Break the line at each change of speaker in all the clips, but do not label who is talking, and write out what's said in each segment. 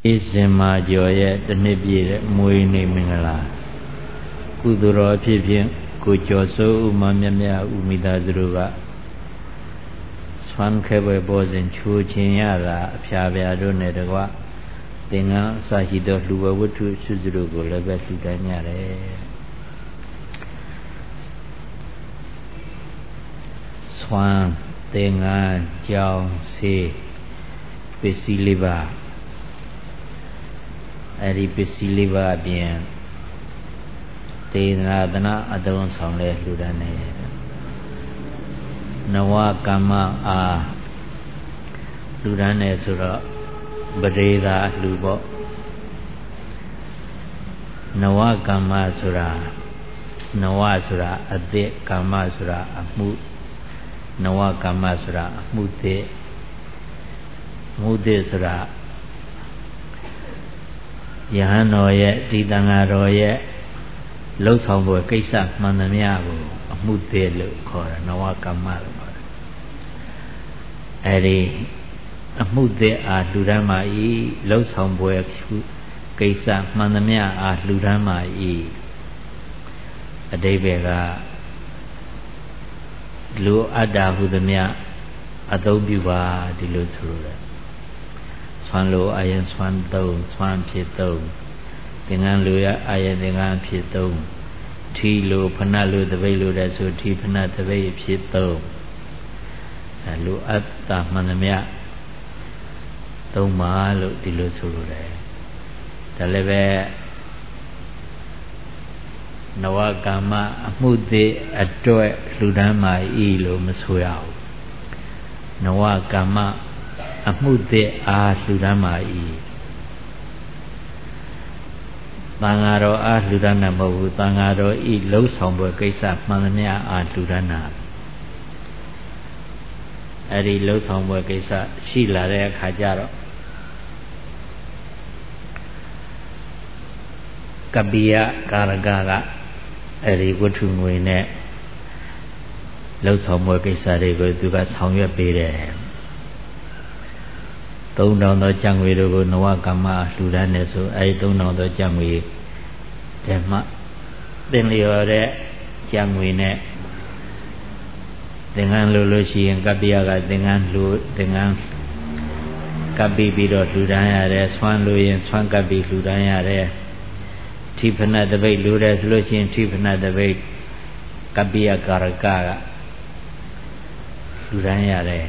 Isima joye tenipi muini mingala kuduro pipin kujoso umamya umida zuruga swan kebe bozin chu chinyala pyabya done degwa tenga sahido luwa wutu suzurugo lebe sudanyare swan tenga jao se pesiliba Ari pesiliba bien Tena dana adon sangle ludane Nawa kama a Ludane sura Badeda lubo Nawa kama sura Nawa sura ade kama sura amu Nawa kama sura amude Mude sura Yahano ye Tidangaro ye Lo Sambo Kaisa Manamiago Amude lo kora Nawa kama lo kora Eri Amude a Ludama I Lo Sambo Kaisa Manamia a Ludama I Adebega Lu Ada Hudamia Adobiwa Dilo Thura Swan lo ayan swan tông swan phit tông Dengan lo ya ayan dengan phit tông Thi lo phana lo tabai lo da so thi phana tabai phit tông Lo atta manamya Tông ma lo di lo so lo da Da le be Nawa kama amude atwe ludan ma I lo ma so ya Nawa kama Amude a Ludama I Tangaro a Ludana Mohu Tangaro I Lo Sambo Kaisa Manamia a Ludana Eri Lo Sambo Kaisa Shila Re Khajaro Kabiya Karagaga Eri Watu Ngwene Lo Sambo Kaisa Re Go Duga Sangya Pere Tông đồng đó chẳng vì đồ Nawa kama Ludan này số ấy tông đồng đó chẳng vì Để mà Tên liều đấy chẳng vì nè Dengan lulu siang kabiaga dengan Kabi biro Ludan ya re Swan luyen swan kabi Ludan ya re Tipana tabai luda sulu siang tipana tabai Kabiya karaka Ludan ya re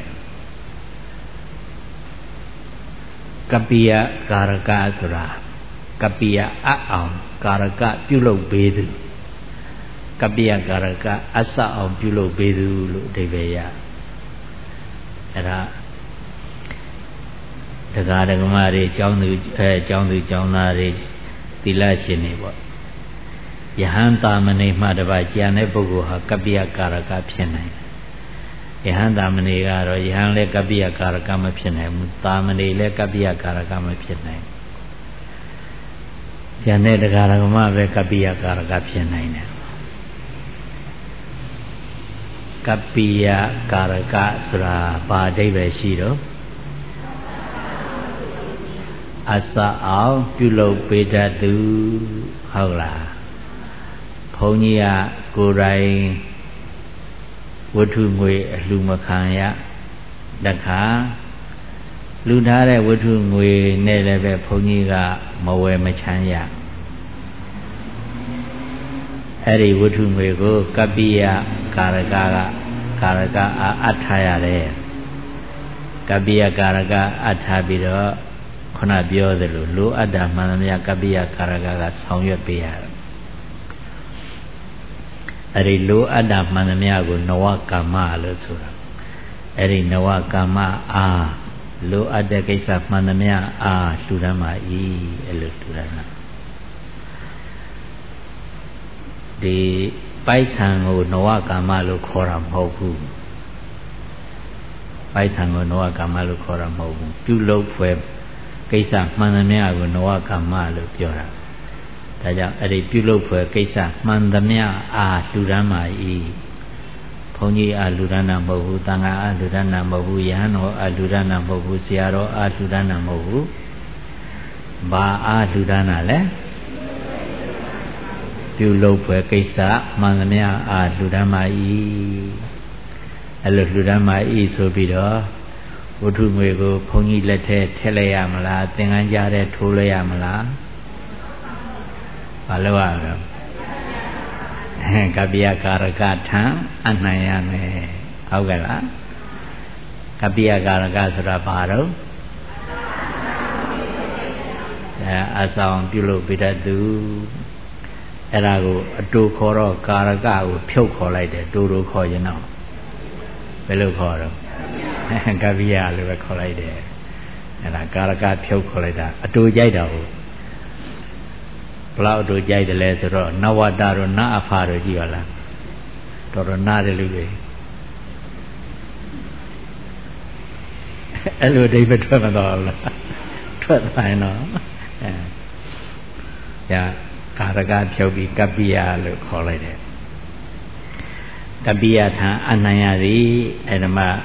Kapiya karaka sura Kapiya a'am karaka pyulok bedu Kapiya karaka asa'am pyulok bedu lo debeya Era Daga dagama re Chong na re Tila shini bo Yahan tamane madaba Jane bogo ha Kapiya karaka phenai Yahan tamane garo Yahan le Kapiya karaka ma phenai Tamane le Kapiya karaka ma phenai Jane daga dagama be Kapiya karaka phenai ne Kapiya karaka sura ba adaibai shi do Asa ao pyulok pe tatuဟုတ်လားဘုန်းကြီးကကိုယ်တိုင်ဝတ္ထုငွေအလှမခံရတခါလူထားတဲ့ဝတ္ထုငွေနဲ့လည်းပဲဘုန်းကြီးကမဝယ်မချမ်းရအဲ့ဒီဝတ္ထုငွေကိုကပ္ပိယကာရကအထာရတယ်ကပ္ပိယကာရကအထာပြီးတော့ခုနပြောသလိုလိုအပ်တာမှန်သမျှကပ္ပိယကာရကဆောင်ရွက်ပေးရတယ်အဲ့ဒီလိုအပ်တာမှန်သမျှကိုနဝကမ္မလို့ဆိုတာအဲ့ဒီနဝကမ္မအားလိုအပ်တဲ့ကိစ္စမှန်သမျှအားလှူဒန်းပါ၏အဲ့လိုလှူဒန်းတာဒီပိုက်ဆံကိုနဝကမ္မလို့ခေါ်တာမဟုတ်ဘူးပိုက်ဆံကိုနဝကမ္မလို့ခေါ်တာမဟုတ်ဘူးပြုလုပ်ဖွယ်ကိစ္စမှန်သမျှကိုနဝကမ္မလို့ပြောတာဒါကြောင့်အဲ့ဒီပြုလုပ်ဖွယ်ကိစ္စမှန်သမျှအားလှူဒန်းပါ၏ဘုန်းကြီးအားလှူဒန်းတာမဟုတ်ဘူးတန်ခါအားလှူဒန်းတာမဟုတ်ဘူးယဟန်တော်အားလှူဒန်းတာမဟုတ်ဘူးဆရာတော်အားလှူဒန်းတာမဟုတ်ဘူးဘာအားလှူဒါန်းတာလဲပြုလုပ်ဖွယ်ကိစ္စမှန်သမျှအားလှူဒါန်းပါ၏အဲ့လိုလှူဒါန်းပါ၏ဆိုပြီးတော့ဝတ္ထုငွေကိုဘုန်းကြီးလက်ထဲထည့်လိုက်ရမလားသင်္ကန်းကြားထဲထိုးလိုက်ရမလားဘာလို့ရမလဲကပ္ပိယကာရကထံအနိုင်ရမယ်ဟုတ်ကဲ့လားကပ္ပိယကာရကဆိုတာဘာတော့အဆောင်ပြုလုပ်ပြီးတဲ့သူအဲ့ဒါကိုအတူခေါ်တော့ကာရကကိုဖြုတ်ခေါ်လိုက်တယ်တူတူခေါ်ရင်တော့ဘယ်လိုခေါ်တော့ကပ္ပိယလို့ပဲခေါ်လိုက်တယ်အဲ့ဒါကာရကဖြုတ်ခေါ်လိုက်တာအတူကြိုက်တာဟုတ်ဘလောက်အတူကြိုက်တယ်လဲဆိုတော့နဝတ္တတို့နအဖတို့ကြည့်ပါလားတော်တော်နားတယ်လူတွေအဲ့လိုအိဗယ်ထွက်မတော့ဘူးလားထွက်တိုင်းတော့ကာရကဖြုတ်ပြီးကပ္ပိယလို့ခေါ်လိုက်တယ်ကပ္ပိယထံအနိုင်ရသည်အဲ့ဒါမှ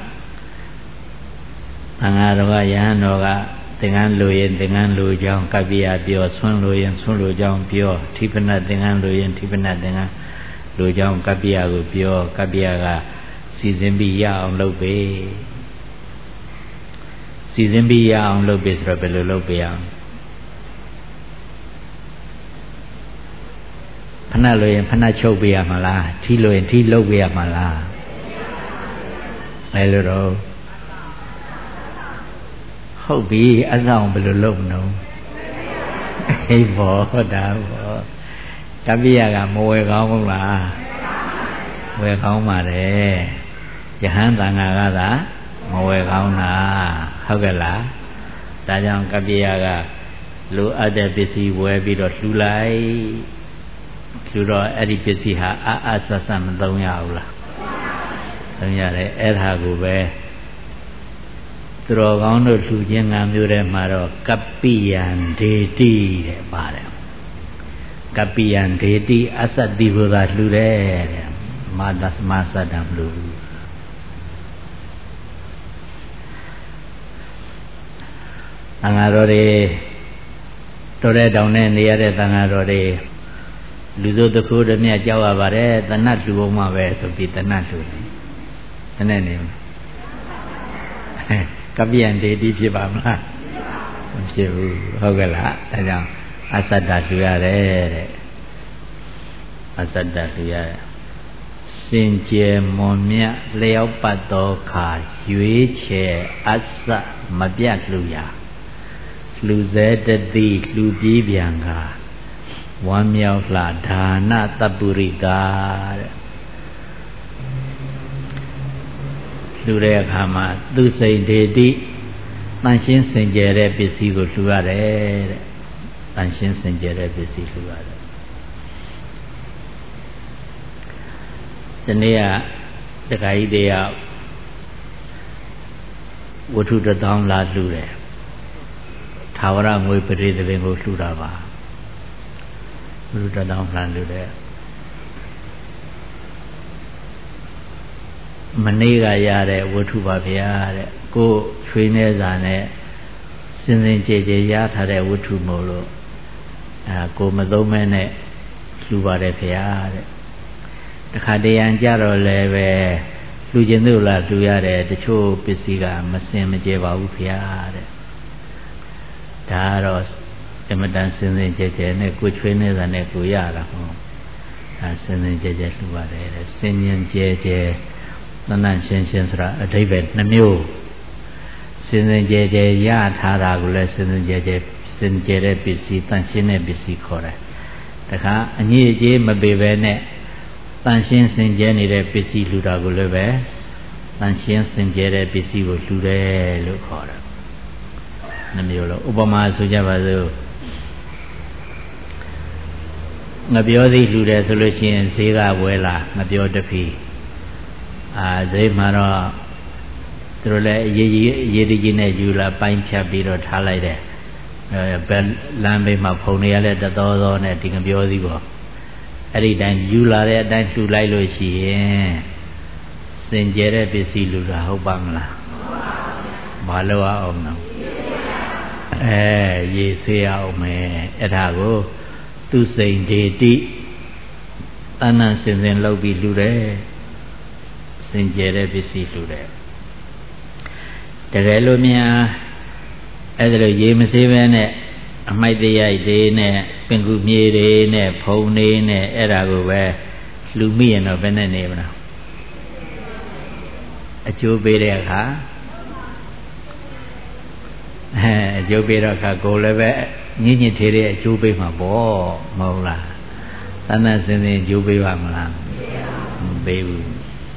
သံဃာတော်ကယဟန်တော်ကသင်္ကန်းလိုရင်သင်္ကန်းလိုကြောင်းကပ္ပိယပြောဆွန်းလိုရင်ဆွန်းလိုကြောင်းပြောထိပနသင်္ကန်းလိုရင်ထိပနသင်္ကန်းလိုကြောင်းကပ္ပိယကိုပြောကပ္ပိယကစီစဉ်ပြီးရအောင်လုပ်ပေးစီစဉ်ပြီးရအောင်လုပ်ပေးဆိုတော့ဘယ်လိုလုပ်ပေးအောင်ဖဏလိုရင်ဖဏချုပ်ပေးရမှာလားထီလိုရင်ထီလုပ်ပေးရမှာလားအဲ့လိုတော့ဟုတ်ပြီအဆောင်ဘယ်လိုလုပ်မလို့ဟေးဘောဒါဘောကပ္ပိယကမဝယ်ကောင်းဘူးလားဝယ်ကောင်းပါတယ်ယဟန်သံဃာကသာမဝယ်ကောင်းတာဟုတ်ကဲ့လားဒါကြောင့်ကပ္ပိယကလိုအပ်တဲ့ပစ္စည်းဝယ်ပြီးတော့လှူလိုက်လှူတော့အဲ့ဒီပစ္စည်းဟာအဆဆမသုံးရဘူးလားသုံးရတယ်အဲ့ဒါကိုပဲသူတော်ကောင်းတို့လှူခြင်းကံမျိုးတဲ့မှာတော့ကပ္ပိယံဒေတိတဲ့ပါတယ်ကပ္ပိယံဒေတိအသတ္တိဘုရားလှူတယ်တဲ့မာသမသတ္တံလှူသံဃာတော်တွေတော်တဲ့တောင်နဲ့နေရတဲ့သံဃာတော်တွေလူစုတစ်ခုတည်းမြတ်ကြောက်ရပါတယ်တဏှတ်လှူအောင်မှပဲဆိုပြီးတဏှတ်လှူတယ်တနေ့နေကပ္ပိယံဒေတိဖြစ်ပါမလားမဖြစ်ဘူးဟုတ်ကဲ့လားဒါကြောင့်အသတ္တလှူရတယ်တဲ့အသတ္တလှူရတယ်စင်ကြယ်မွန်မြတ်လျောက်ပတ်သောခါရွေးချယ်အစမပြတ်လှူရလှူစေတတိလှူပြီးပြန်ကဝမ်းမြောက်လှဒါနတပ္ပုရိကာတဲ့လှူတဲ့အခါမှာသူစိန်ဒေတိတန်ရှင်းစင်ကြယ်တဲ့ပစ္စည်းကိုလှူရတယ်တဲ့တန်ရှင်းစင်ကြယ်တဲ့ပစ္စည်းလှူရတယ်ဒီနေ့ကတခါကြီးတည်းကဝတ္ထု1000လာလှူတယ်ထာဝရငွေပရိသေကိုလှူတာပါဝတ္ထု1000လာလှူတယ်မနေ့ကရတဲ့ဝတ္ထုပါဗျာတဲ့ကိုချွေးနေစာနဲ့စင်စင်ကြယ်ကြယ်ရထားတဲ့ဝတ္ထုမို့လို့ကိုမသုံးမဲနဲ့လှူပါတယ်ဗျာတဲ့တခါတရံကြတော့လည်းပဲလှူခြင်းတို့လားလှူရတယ်တချို့ပစ္စည်းကမစင်မကြယ်ပါဘူးဗျာတဲ့ဒါကတော့အမတန်စင်စင်ကြယ်ကြယ်နဲ့ကိုချွေးနေစာနဲ့ကိုရတာဟုတ်ဒါစင်စင်ကြယ်ကြယ်လှူပါတယ်တဲ့စင်ញင်ကြယ်ကြယ်တဏ္ဍရှင်းရှင်းဆိုတာအဓိပ္ပာယ်နှမျိုးစင်စင်ကြယ်ကြယ်ရထားတာကိုလည်းစင်စင်ကြယ်ကြယ်စင်ကြယ်တဲ့ပစ္စည်းတန်ရှင်းတဲ့ပစ္စည်းခေါ်တယ်တခါအညစ်အကြေးမပေပဲနဲ့တန်ရှင်းစင်ကြယ်နေတဲ့ပစ္စည်းလှူတာကိုလည်းပဲတန်ရှင်းစင်ကြယ်တဲ့ပစ္စည်းကိုလှူတယ်လို့ခေါ်တယ်နှမျိုးလို့ဥပမာဆိုကြပါစို့ငပြောသည်လှူတယ်ဆိုလို့ရှိရင်ဈေးကဝဲလာငပြောတစ်ဖီဈေးမှာတော့သူတို့လည်းအရေးကြီးနဲ့ယူလာပိုင်းဖြတ်ပြီးတော့ထားလိုက်တယ်ဘယ်လမ်းဘေးမှာဖုန်တွေကလည်းတသောသောနဲ့ဒီငပြောသည်ပေါ့အဲ့ဒီတိုင်းယူလာတဲ့အတိုင်းလှူလိုက်လို့ရှိရင်စင်ကြယ်တဲ့ပစ္စည်းလှူတာဟုတ်ပါမလားမလို့အောင်နော်ရေဆေးအောင်မယ်အဲ့ဒါကိုသူစိန်ဒေတိတဏ္ဍစင်စင်လောက်ပြီးလှူတယ်စင်ကြယ်တဲ့ပစ္စည်းလှူတယ်တကယ်လို့များအဲ့ဒါလိုရေမဆေးပဲနဲ့အမိုက်တရိုက်တွေနဲ့ပင်ကူမြေတွေနဲ့ဖုံတွေနဲ့အဲ့ဒါကိုပဲလှူမိရင်တော့ဘယ်နဲ့နေမလားအကျိုးပေးတဲ့အခါအကျိုးပေးတော့အခါကိုလည်းပဲညင်ညင်သေးတဲ့အကျိုးပေးမှာပေါ့မဟုတ်လားတဏ္ဍစင်စင်အကျိုးပေးပါမလားမပေးဘူး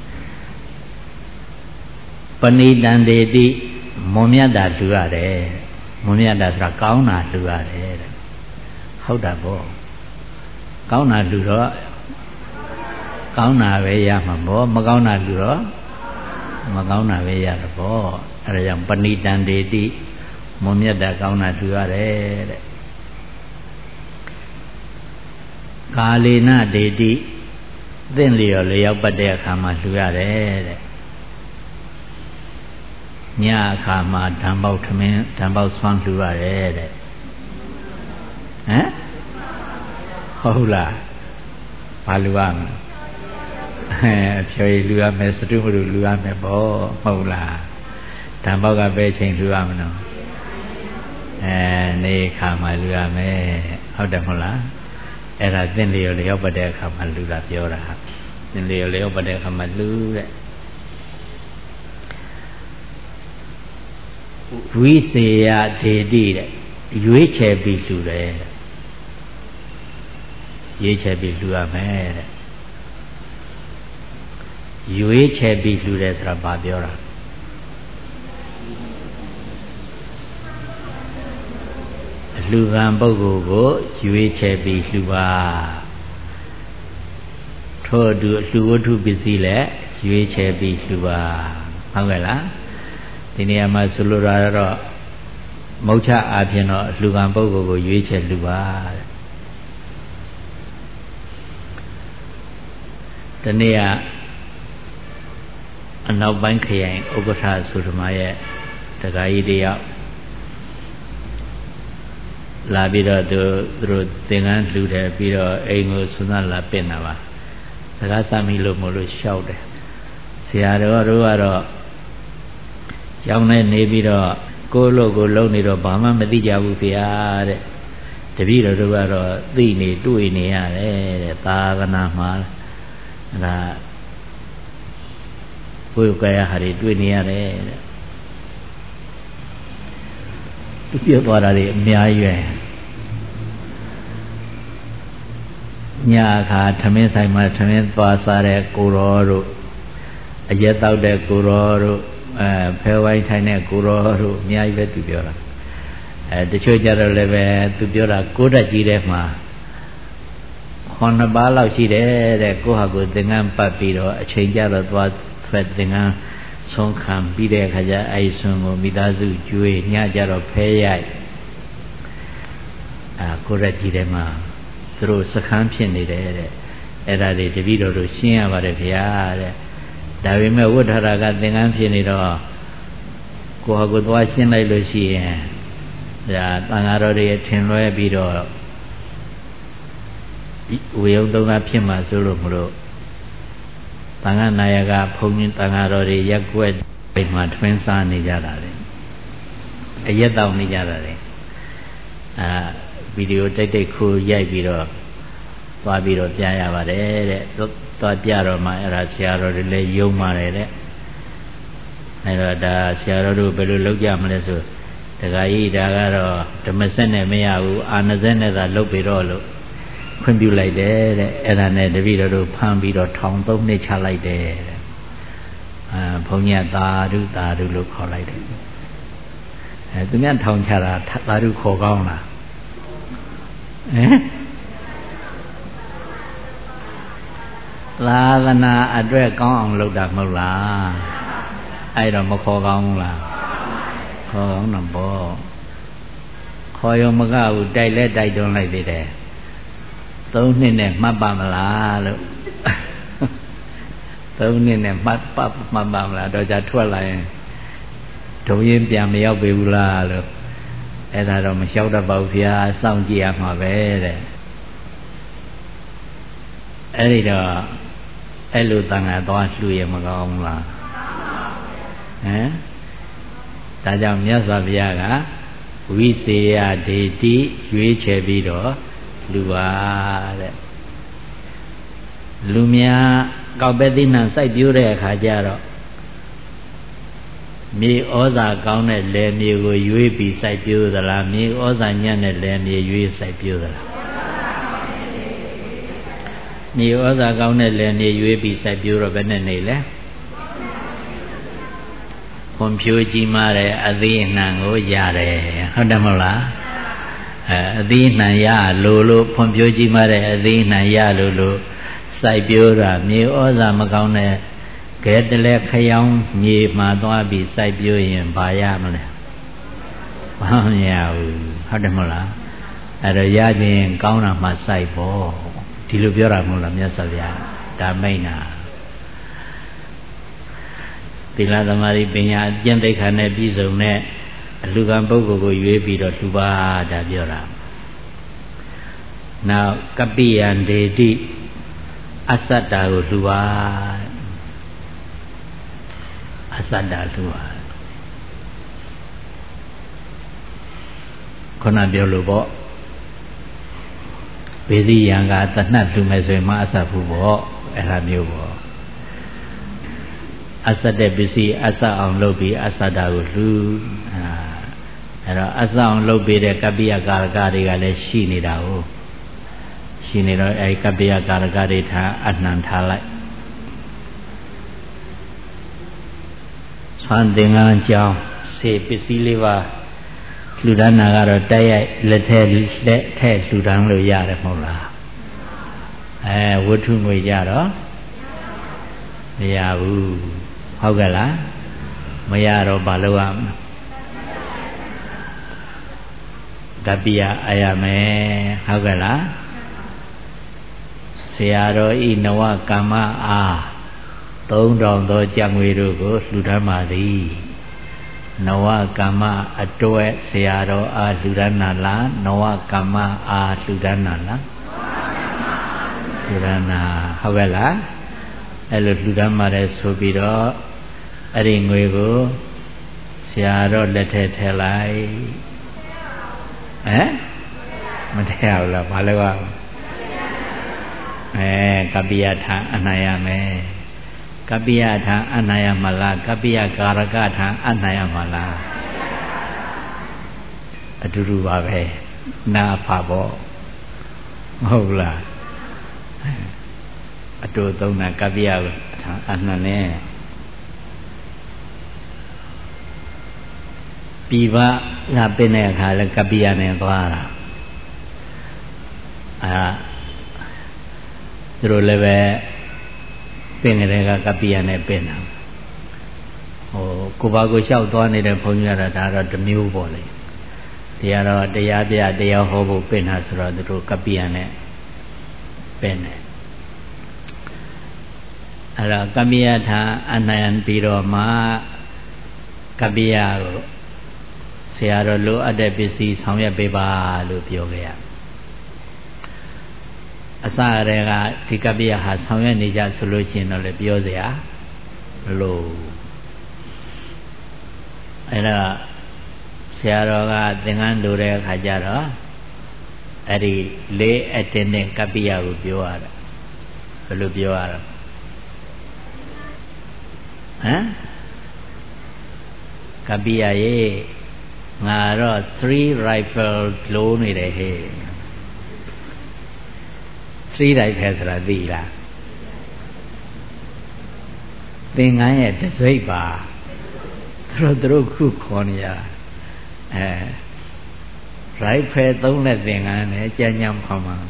ပဏိတံတေတိမွန်မြတ်တာလှူရတယ်မွန်မြတ်တာဆိုတာကောင်းတာလှူရတယ်တဲ့ဟုတ်တာပေါ့ကောင်းတာလှူတော့ကောင်းတာပဲရမှာပေါ့မကောင်းတာလှူတော့မကောင်းတာပဲရတာပေါ့အဲဒါကြောင့်ပဏိတံတေတိမွန်မြတ်တာကောင်းတာလှူရတယ်တဲ့ကာလေနဒေတိသင့်လျော်လျောက်ပတ်တဲ့အခါမှာလှူရတယ်တဲ့ညအခါမှာဓမ္ပေါက်ထမင်းဓမ္ပေါက်ဆွမ်းလှူရတယ်တဲ့ဟုတ်လားဘာလှူရမလဲဖြေလှူရမယ်စတုမလူလှူရမယ်ပေါ့ဟုတ်လားဓမ္ပေါက်ကပဲချိန်လှူရမလို့နေခါမှလှူရမယ်ဟုတ်တယ်မဟုတ်လားအဲ့ဒါသင်လျော်လျောက်ပတ်တဲ့အခါမှာလှူတာပြောတာသင်လျော်လျောက်ပတ်တဲ့အခါမှာလှူတဲ့ဝိစေယဒေတိတဲ့ရွေးချယ်ပြီးလှူတယ်ရွေးချယ်ပြီးလှူရမယ်တဲ့ရွေးချယ်ပြီးလှူတယ်ဆိုတာဘာပြောတာလှူခံပုဂ္ဂိုလ်ကိုရွေးချယ်ပြီးလှူပါထို့အတူလှူဝတ္ထုပစ္စည်းလည်းရွေးချယ်ပြီးလှူပါဟုတ်ကဲ့လားဒီနေရာမှာဆိုလိုတာတော့မုတ်ချအားဖြင့်တော့လှူခံပုဂ္ဂိုလ်ကိုရွေးချယ်လှူပါတဲ့ဒီနေ့ကအနောက်ပိုင်းခရိုင်ဥက္ကဋ္ဌဆိုဓမ္မရဲ့တက္ကကြီးတယောက်လာပြီးတော့သူတို့သင်္ကန်းလှူတယ်ပြီးတော့အိမ်ကိုဆွမ်းသာလာပင့်တာပါစကားစမ်းမိလို့မလို့ရှောက်တယ်ဆရာတော်တို့ကတော့ကျောင်းထဲနေပြီးတော့ကိုယ့်လို့ကိုယ်လုံနေတော့ဘာမှမသိကြဘူးဗျာတဲ့တပည့်တော်တို့ကတော့သိနေတွေ့နေရတယ်တဲ့သာသနာမှာဒါကိုယ်ကရဟာတွေတွေ့နေရတယ်တဲ့သူပြောသွားတာတွေအများကြီးပဲညအခါထမင်းဆိုင်မှာထမင်းသွားစားတဲ့ကိုရောတို့အရက်တောက်တဲ့ကိုရောတို့ဖဲဝိုင်းထိုင်တဲ့ကိုရောတို့အများကြီးပဲသူပြောတာတချို့ကြတော့လည်းပဲသူပြောတာကိုဓာတ်ကြီးထဲမှာ9ပါးလောက်ရှိတယ်တဲ့ကိုဟာကိုသင်္ကန်းပတ်ပြီးတော့အချိန်ကြတော့သွားထွက်သင်္ကန်းဆုံးခံပြီးတဲ့အခါကျအဲ့ဆွန်ကိုမိသားစုကျွေးညကြတော့ဖဲရိုက်ကိုဓာတ်ကြီးထဲမှာသူတို့စခန်းဖြစ်နေတယ်တဲ့အဲ့ဒါတွေတပည့်တော်တို့ရှင်းရပါတယ်ဗျာတဲ့ဒါပေမဲ့ဝဋ္ဌရာကသင်္ကန်းဖြစ်နေတော့ကိုဟာကိုသွားရှင်းလိုက်လို့ရှိရင်ဒါတန်ဃာတော်တွေထင်လွဲပြီးတော့ဝေယုံသုံးပါးဖြစ်မှာဆိုလို့မလို့တန်ဃာနာယကဘုန်းကြီးတန်ဃာတော်တွေရက်ွက်ပိမှာထွင်းစားနေကြတာလေအရက်တောင်နေကြတာလေဗီဒီယိုတိတ်တိတ်ခိုးရိုက်ပြီးတော့သွားပြီးတော့ပြရပါတယ်တဲ့သွားပြတော့မှအဲ့ဒါဆရာတော်တွေလည်းယုံပါတယ်တဲ့အဲ့တော့ဒါဆရာတော်တို့ဘယ်လိုလုပ်ကြမလဲဆိုတခါကြီးဒါကတော့ဓမ္မစက်နဲ့မရဘူးအာနစက်နဲ့သာလုပ်ပြီးတော့လို့ခွင့်ပြုလိုက်တယ်တဲ့အဲ့ဒါနဲ့တပည့်တော်တို့ဖမ်းပြီးတော့ထောင်3နှစ်ချလိုက်တယ်တဲ့ဘုန်းကြီးသာဓုသာဓုလို့ခေါ်လိုက်တယ်သူများထောင်ချတာသာဓုခေါ်ကောင်းလားသာသနာအတွက်ကောင်းအောင်လုပ်တာမဟုတ်လားအဲ့တော့မခေါ်ကောင်းဘူးလားခေါ်ကောင်းတော့ဘောခေါ်ရုံမကဘူးတိုက်လဲတိုက်တွန်းလိုက်သေးတယ်3နှစ်နဲ့မှတ်ပါမလားလို့3နှစ်နဲ့မှတ်ပါမလားတော့じゃထွက်လာရင်ဒုံရင်ပြန်မရောက်ပြီဘူးလားလို့အဲ့ဒါတော့မလျှောက်တတ်ပါဘူးဗျာစောင့်ကြည့်ရမှာပဲတဲ့အဲ့ဒီတော့အဲ့လိုတန်ခါသွားလှူရမကောင်းဘူးလားဟမ်ဒါကြောင့်မြတ်စွာဘုရားကဝိစေယဒေတိရွေးချယ်ပြီးတော့လူပါတဲ့လူများကောက်ပဲသိနှံစိုက်ပျိုးတဲ့အခါကျတော့မြေဩဇာကောင်းတဲ့လယ်မြေကိုရွေးပြီးစိုက်ပျိုးသလားမြေဩဇာညံ့တဲ့လယ်မြေရွေးစိုက်ပျိုးသလားမြေဩဇာကောင်းတဲ့လယ်မြေရွေးပြီးစိုက်ပျိုးတော့ဘယ်နဲ့နေလဲဖွံ့ဖြိုးကြီးမားတဲ့အသီးအနှံကိုရတယ်ဟုတ်တယ်မဟုတ်လားအသီးအနှံရလို့ဖွံ့ဖြိုးကြီးမားတဲ့အသီးအနှံရလို့စိုက်ပျိုးတာမြေဩဇာမကောင်းတဲ့ကဲတလဲခရောင်းမြေမှာသွားပြီးစိုက်ပျိုးရင်ဘာရမလဲဘာမရဘူးဟုတ်တယ်မဟုတ်လားအဲ့တော့ရခြင်းကောင်းတာမှစိုက်ဖို့ဒီလိုပြောတာမဟုတ်လားမြတ်စွာဘုရားဒါမိတ်နာသီလသမာဓိပညာအကျင့်သိက္ခာနဲ့ပြည့်စုံတဲ့အလှူခံပုဂ္ဂိုလ်ကိုရွေးပြီးတော့လှူပါဒါပြောတာနောက်ကပ္ပိယံဒေတိအသတ္တာကိုလှူပါအသတ္တာလှူပါခုနပြောလို့ပေါ့ဘေစီယံကတဏှတ်လှူမယ်ဆိုရင်မအသတ်ဘူးပေါ့အဲ့ဒါမျိုးပေါ့အသတ်တဲ့ပစ္စည်းအသတ်အောင်လုပ်ပြီးအသတ္တာကိုလှူအဲ့တော့အသတ်အောင်လုပ်ပြီးတဲ့ကပ္ပိယကာရကတွေကလည်းရှိနေတာဟုတ်ရှိနေတော့အဲဒီကပ္ပိယကာရကတွေထားအနှံထားလိုက်ဆွမ်းသင်္ကန်းကြောင်းစေပစ္စည်းလေးပါလှူဒါန်းတာကတော့တိုက်ရိုက်လက်ထဲလှူဒါန်းလို့ရတယ်မဟုတ်လားဝတ္ထုငွေကြတော့မရဘူးဟုတ်ကဲ့လားမရတော့ဘာလုပ်ရမလဲကပ္ပိယအာရမယ်ဟုတ်ကဲ့လားဆရာတော်ဤနဝကမ္မအား3000သောကြံငွေတို့ကိုလှူဒါန်းပါသည်နဝကမ္မအတွက်ဆရာတော်အားလှူဒါန်းနာလားနဝကမ္မအားလှူဒါန်းနာလားလှူဒါန်းနာဟုတ်ကဲ့လားအဲ့လိုလှူဒါန်းပါတယ်ဆိုပြီးတော့အဲ့ဒီငွေကိုဆရာတော်လက်ထဲထည့်လိုက်မထည့်ဘူးလားဘာလို့ကကပ္ပိယထံအနှံရမယ်ကပ္ပိယထံအနှံရမလားကပ္ပိယကာရကထံအနှံရမလားအတူတူပါပဲနာဖာပေါ့မဟုတ်လားအတူသုံးတာကပ္ပိယထံအနှံနဲ့ပြည်ပကပင်တဲ့အခါလဲကပ္ပိယနဲ့သွားတာသူတို့လည်းပဲပင်နေတဲ့ကကပ္ပိယနဲ့ပင်တာကိုဘာကိုလျှောက်သွားနေတဲ့ဘုန်းကြီးကတော့ဒါတော့တစ်မျိုးပေါ့လေတရားတော့တရားပြတရားဟောဖို့ပင်တာဆိုတော့သူတို့ကပ္ပိယနဲ့ပင်တယ်အဲ့တော့ကပ္ပိယထာအနယံပြီးတော့မှကပ္ပိယကိုဆရာတော်လိုအပ်တဲ့ပစ္စည်းဆောင်ရွက်ပေးပါလို့ပြောခဲ့ရအစရတဲ့ကဒီကပ္ပိယဟာဆောင်ရွက်နေကြဆိုလို့ရှိရင်တော့လည်းပြောเสียလို့အဲ့တော့ဆရာတော်ကသင်္ကန်းလိုတဲ့အခါကျတော့အဲ့ဒီလေးအတင်းနဲ့ကပ္ပိယကိုပြောရတာဘယ်လိုပြောရတာကပ္ပိယရေငါတော့3 rifle လိုနေတယ်ဟဲ့3 rifle ဆိုတာသိလားသင်္ကန်းရဲ့တစိမ့်ပါသူတို့ခုခေါ်နေရrifle 3နဲ့သင်္ကန်းနဲ့ကြမ်းကြမ်းခေါ်မှာ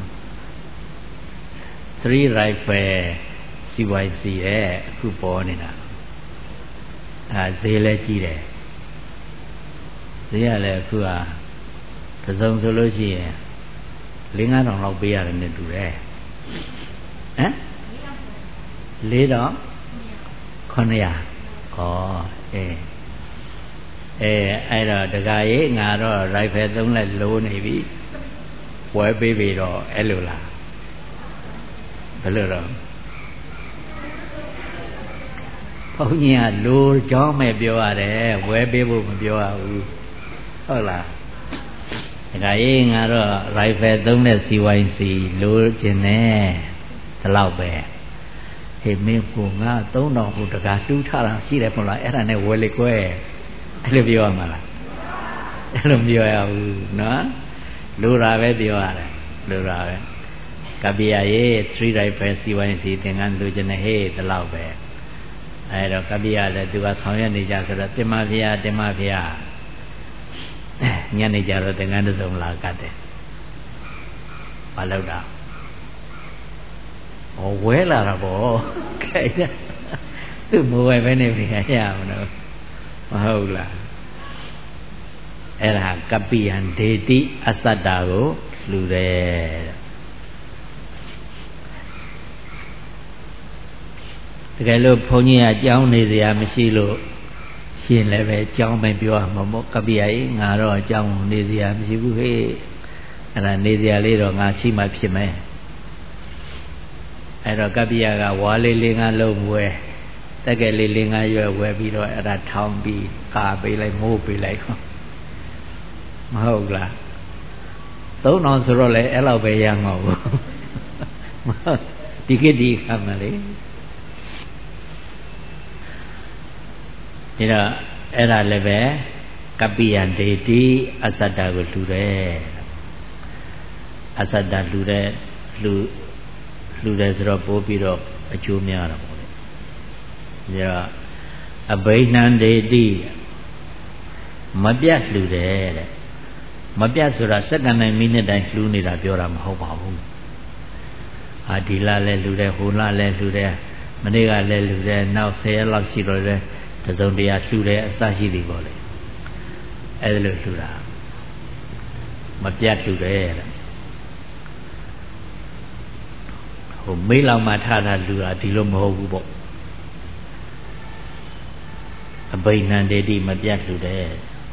3 rifle CYC ရဲ့အခုပေါ်နေတာဈေးလည်းကြီးတယ်ဈေးရလည်းအခုကတစ်စုံဆိုလို့ရှိရင်4-5 တောင်လောက်ပေးရတယ်နဲ့တူတယ်4 တောင်900 အဲ့တော့တခါရေးငါတော့ရိုက်ဖယ်သုံးလက်လိုးနေပြီဝဲပေးပြီတော့အဲ့လိုလားဘယ်လိုတော့ဘုန်းကြီးကလိုကြောင်းမဲ့ပြောရတယ်ဝဲပေးဖို့မပြောရဘူးဟုတ်လားတခါရေးငါတော့ရိုက်ဖယ်သုံးလက်စီဝိုင်းစီလိုခြင်းနဲ့ဒီလောက်ပဲဟေးမင်းကငါ3000ခုတကားလှူထားတာရှိတယ်မဟုတ်လားအဲ့ဒါနဲ့ဝယ်လေကွယ်အဲ့လိုပြောရမှာလားအဲ့လိုမပြောရဘူးနော်လူတာပဲပြောရတယ်လူတာပဲကပ္ပိယရေ3 rifle C1C သင်္ကန်းလူကျင်နေဟေးဒီလောက်ပဲအဲ့တော့ကပ္ပိယလည်းသူကဆောင်ရွက်နေကြဆိုတော့တင်မဖေယတင်မဖေယညနေကြတော့သင်္ကန်းတစ်စုံလာကတ်တယ်ဘာလို့တာဩဝဲလာတာဗောခိုင်သူ့မဝဲပဲနေပြီရမလို့မဟုတ်လားအဲ့ဒါကပ္ပိယံဒေတိအသတ္တကိုလှူတယ်တကယ်လို့ဘုန်းကြီးကကြောင်းနေစရာမရှိလို့ရှင်လည်းပဲကြောင်းပဲပြောရမှာမို့ကပ္ပိယကြီးငါတော့ကြောင်းနေစရာမရှိဘူးဟေ့အဲ့ဒါနေစရာလေးတော့ငါရှိမှဖြစ်မယ်အဲ့တော့ကပ္ပိယကဝါလေးလေးငါလုံးဝဲတက်ကယ်လေးလေးငါရွယ်ဝဲပြီးတော့အဲ့ဒါထောင်းပြီးကာပေးလိုက်မိုးပေးလိုက်မဟုတ်လား3000ဆိုတော့လေအဲ့လောက်ပဲရမှာဘူးဒီကိတိခမ်းမလေးဒါတော့အဲ့ဒါလည်းပဲကပ္ပိယဒေတိအသတ္တကိုလှူတယ်အသတ္တလှူတယ်လှူတယ်ဆိုတော့ပို့ပြီးတော့အကျိုးများတာပေါ့လေဒါအဘိနံဒေတိမပြတ်လှူတယ်တဲ့မပြတ်ဆိုတာစက္ကန့်တိုင်းမိနစ်တိုင်းလှူနေတာပြောတာမဟုတ်ပါဘူးဒီလလည်းလှူတယ်ဟိုလလည်းလှူတယ်မနေ့ကလည်းလှူတယ်နောက်10ရက်လောက်ရှိတော့လည်းတစုံတရာလှူတယ်အစရှိသည်ပေါ့လေအဲ့ဒါလို့လှူတာမပြတ်လှူတယ်တဲ့ဟိုမေးလောက်မှထားတာလှူတာဒီလိုမဟုတ်ဘူးပေါ့အဘိနံဒေတိမပြတ်လှူတယ်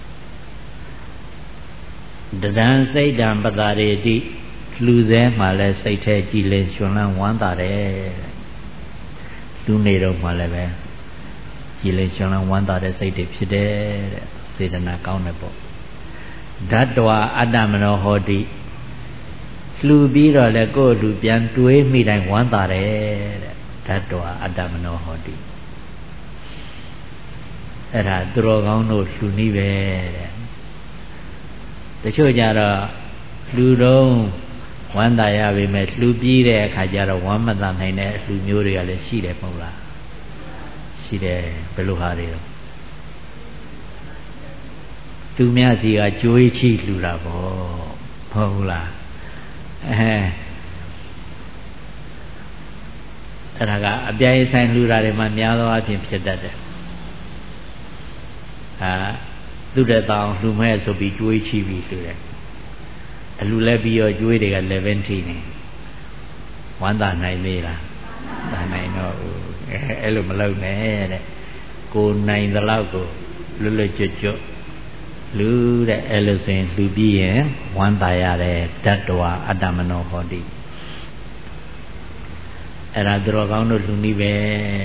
တဒံစိတ်တံပတာရေတိလှူစဲမှလည်းစိတ်แท้ကြည်လင်ရှင်လန်းဝမ်းသာတယ်လူနေတော့မှလည်းပဲကြည်လင်ရှင်လန်းဝမ်းသာတဲ့စိတ်တွေဖြစ်တယ်တဲ့စေတနာကောင်းတယ်ပေါ့ဓာတ္တဝအတ္တမနောဟောတိလှူပြီးတော့လည်းကိုယ်လူပြန်တွေးမိတိုင်းဝမ်းသာတယ်တဲ့ဓာတ္တဝအတ္တမနောဟောတိအဲ့ဒါသူတော်ကောင်းတို့လှူနည်းပဲတဲ့တချို့ကြတော့လှူတော့ဝမ်းသာရပေမဲ့လှူပြီးတဲ့အခါကျတော့ဝမ်းမသာနိုင်တဲ့လှူမျိုးတွေကလည်းရှိတယ်မဟုတ်လားရှိတယ်ဘယ်လိုဟာတွေတော့သူများစီကကြွေးချီလှူတာပေါ့ဟုတ်လားအဲ့ဒါကအပြိုင်ဆိုင်လှူတာတွေမှာများသောအားဖြင့်ဖြစ်တတ်တယ်သူတဲ့တောင်လှူမဲ့ဆိုပြီးကြွေးချီပြီးလှူတယ်အလှူလဲပြီးတော့ကြွေးတွေက11ထိနေဝမ်းသာနိုင်သေးလားသာနိုင်တော့အဲ့လိုမလုပ်နဲ့တဲ့ကိုနိုင်သလောက်ကိုလွတ်လွတ်ကျွတ်ကျွတ်လူတဲ့အဲ့လိုဆိုရင်လှူပြီးရင်ဝမ်းသာရတယ်ဓာတ္တဝအတ္တမနောဟောတိအဲ့ဒါသူတော်ကောင်းတို့လှူနည်းပဲ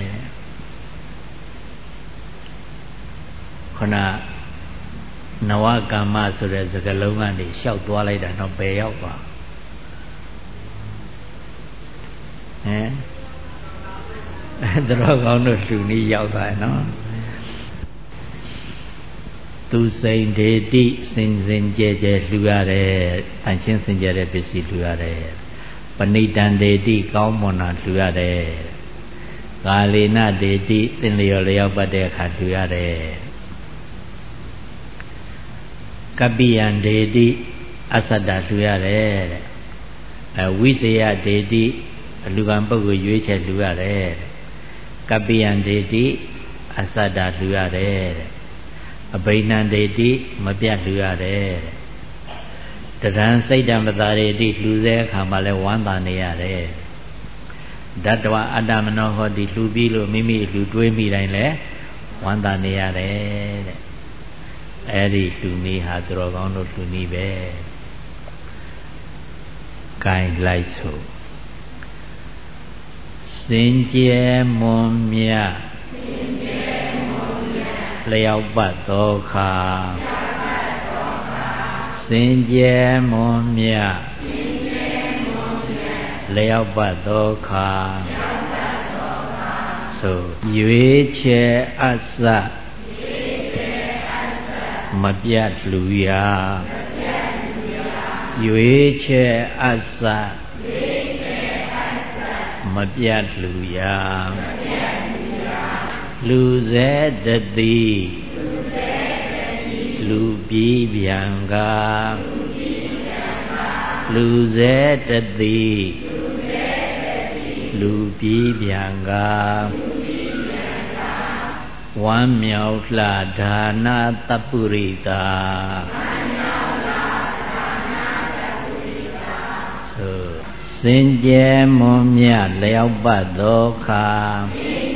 ခုနနဝကမ္မဆိုတဲ့စကားလုံးကနေလျှောက်သွားလိုက်တာတော့ဘယ်ရောက်ပါသူတော်ကောင်းတို့လှူနည်းရောက်သွားနော်သူစိန်ဒေတိစင်စင်ကြဲကြဲလှူရတယ်အချင်းစင်ကြဲတဲ့ပစ္စည်းလှူရတယ်ပဏိတံဒေတိကောင်းမွန်တာလှူရတယ်ကာလေနဒေတိသင်လျော်လျောက်ပတ်တဲ့အခါလှူရတယ်ကပ္ပိယံဒေတိအသတ္တလှူရတယ်တဲ့ဝိဇယဒေတိအလူကံပုဂ္ဂိုလ်ရွေးချက်လှူရတယ်ကပ္ပိယံဒေတိအသတ္တလှူရတယ်တဲ့အဘိနံဒေတိမပြတ်လှူရတယ်တဒံစိတ်တံပတာရေတိလှူတဲ့အခါမှာလဲဝမ်းသာနေရတယ်ဓာတ္တဝအတ္တမနောဟောတိလှူပြီးလို့မိမိလှူတွေးမိတိုင်းလဲဝမ်းသာနေရတယ်တဲ့ Eri luni ha drogang no luni be Kai lai so Sin je mon mya Liao bat do kha Sin je mon mya Liao bat do kha So Yue che asa Ma piat lu ya Yue che asa Ma piat lu ya Lu ze de ti Lu pi biang ga Lu ze de ti Lu pi biang ga Wan miao la dana tapurita So Sin je mon mya liao bat do kha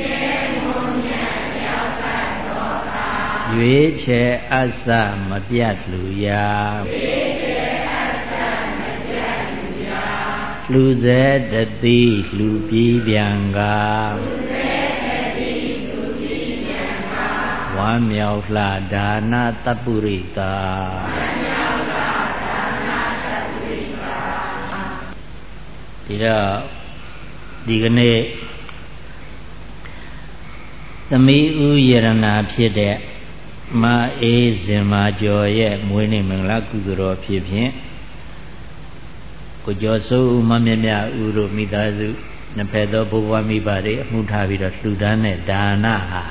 Yue che asa ma piat lu ya Lu ze de ti lu pi biang ga Wan miao la dana tapurita Di đó Di cái này Tami u yerana phiếtတဲ့Ma e zima jo ye Mui ni mingla kuduro phiết phiết Ko jo so ma mya mya u ro mi da su Na phe do bhuwa mi ba de Mu tha pi do Lu dan ne dana ha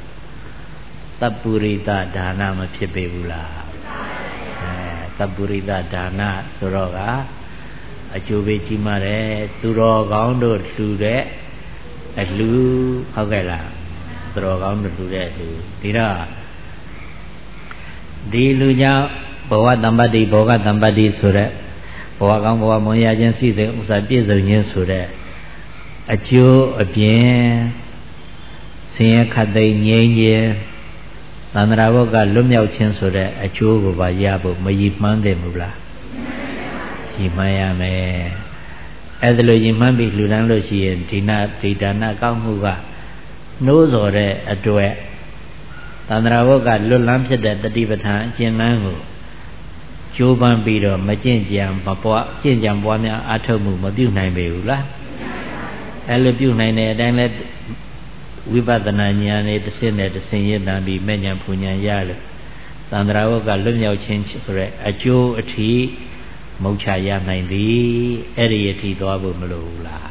Tapurita dana ma phiết pe bu la Tapurita dana so ro ga A chu be chi ma de Tu ro kaung do lu de A lu Hau kai la Tu ro kaung do lu de lu Di đó Di lu nhau Bhawa tampati Bhoga tampati so de Bhawa kaung bhawa mon ya chin si de Usa piết sung chin so de A chu a pian Sin ya khat thai nghain chin Tandara bok ka luat miao chin so de A chu ko ba ya pho ma yi man de mu la Yi man ya me Ed lo yi man bi lu dan lo shi yin Di dana kaung mu ka No so de atwet Tandara bok ka luat lam phit de Tatipatthana chin lan ko Chu ban pi do ma chin jiang ma pwa Chin jiang pwa mya a thau mu ma pyu nain pe bu la Ed lo pyu nain de atain le Vipassana nyan ne tasin ne tasin yin dan bi me nyan phu nyan ya lo Tandara bok ka luat miao chin so de A chu a thi Mâu cha ya nain di Eri a thi twa pho ma lo bu la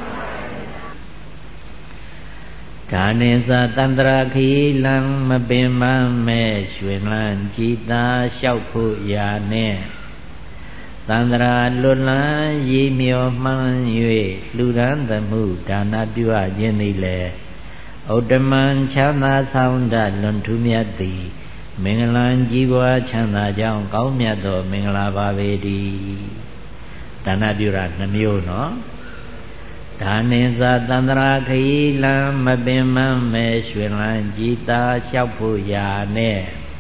Dhane sa tandra khi lang ma pin ma me Shuen lan chi ta xiao phu ya ne Tandra luat lan yi miao man yue Lu dan the mu dana pyu a yin ni le Uttaman chမ်းသာဆောင်တလွန်ထူးမြတ်သည်မင်္ဂလာကြီးပွားချမ်းသာကြောင်းကောင်းမြတ်သောမင်္ဂလာပါပေတည်းဒါနပြုတာနှမျိုးနော်ဒါနင်္စာတန္တရာခရီးလမ်းမပင်မမဲရွှင်လန်းကြည်သာလျှောက်ဖို့ရာနဲ့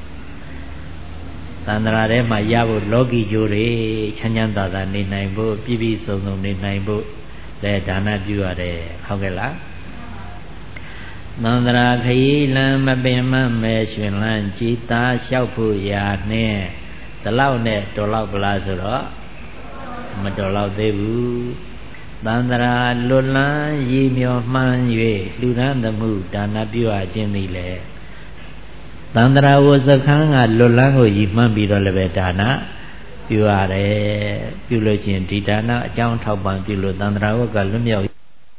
တန္တရာထဲမှာရဖို့လောကီကျိုးတွေချမ်းချမ်းသာသာနေနိုင်ဖို့ပြည့်ပြည့်စုံစုံနေနိုင်ဖို့လည်းဒါနပြုရတယ်ဟုတ်ကဲ့လားသန္တရာခရီးလမ်းမပင်မမဲရွှင်လန်းကြည်သာလျှောက်ဖို့ရာနဲ့ဒီလောက်နဲ့တော်လောက်ပလားဆိုတော့မတော်လောက်သေးဘူးသန္တရာလွတ်လန်းရည်မြော်မှန်း၍လှူဒန်းသမှုဒါနပြုအပ်ခြင်းသည်လေသန္တရာဝစခန်းကလွတ်လန်းကိုရည်မှန်းပြီးတော့လည်းပဲဒါနပြုရတယ်ပြုလို့ချင်းဒီဒါနအကြောင်းထောက်ပံ့ပြုလို့သန္တရာဝကလွတ်မြောက်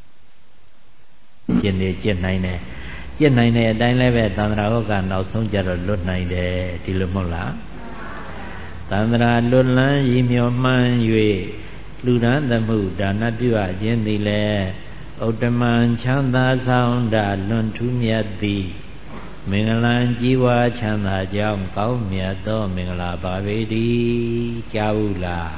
ကျင့်နေကျင့်နိုင်တယ်ကျင့်နိုင်တဲ့အတိုင်းလည်းပဲသန္တရာဝကနောက်ဆုံးကြတော့လွတ်နိုင်တယ်ဒီလိုမဟုတ်လားသန္တရာလွတ်လန်းရည်မြော်မှန်း၍လူဒန်းသမှုဒါနပြုအပ်ခြင်းသည်လည်းဥတ္တမံချမ်းသာဆောင်တာလွန်ထူးမြတ်သည်မင်္ဂလာကြီးဝါချမ်းသာကြောင်းကောင်းမြတ်သောမင်္ဂလာပါပေတည်းကြားဘူးလား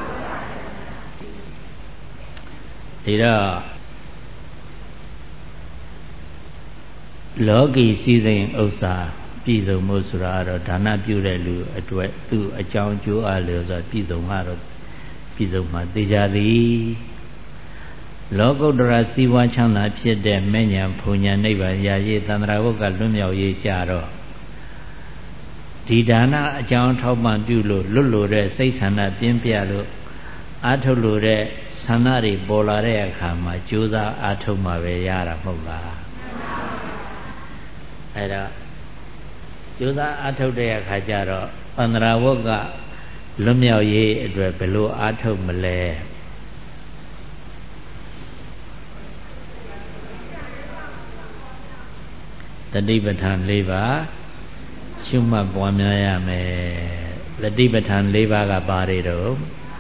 ဒီတော့လောကီစည်းစိမ်ဥစ္စာပြည်စုံမှုဆိုတာတော့ဒါနပြုတဲ့လူအတွက်သူ့အကြောင်းကျိုးအားလျော်စွာပြည်စုံမှတော့ပြည်စုံမှသိကြသည်လောကုတ္တရာစီဝါချမ်းသာဖြစ်တဲ့မဲ့ညာဖုန်ညာနိဗ္ဗာန်ရာရေးသန္တရာဝကလွတ်မြောက်ရေးကြတော့ဒီဒါနအကြောင်းထောက်ပံ့ပြုလို့လွတ်လို့တဲ့စိတ်ဆန္ဒပြင်းပြလို့အာထုတ်လို့တဲ့ဆန္ဒတွေပေါ်လာတဲ့အခါမှာကြိုးစားအာထုတ်မှပဲရတာမဟုတ်လားအဲ့တော့ကြိုးစားအာထုတ်တဲ့အခါကျတော့သန္တရာဝကလွတ်မြောက်ရေးအတွက်ဘယ်လိုအာထုတ်မလဲတတိပဋ္ဌာန်၄ပါးရှုမှတ်ပွားများရမယ်တတိပဋ္ဌာန်၄ပါးကဘာတွေတော့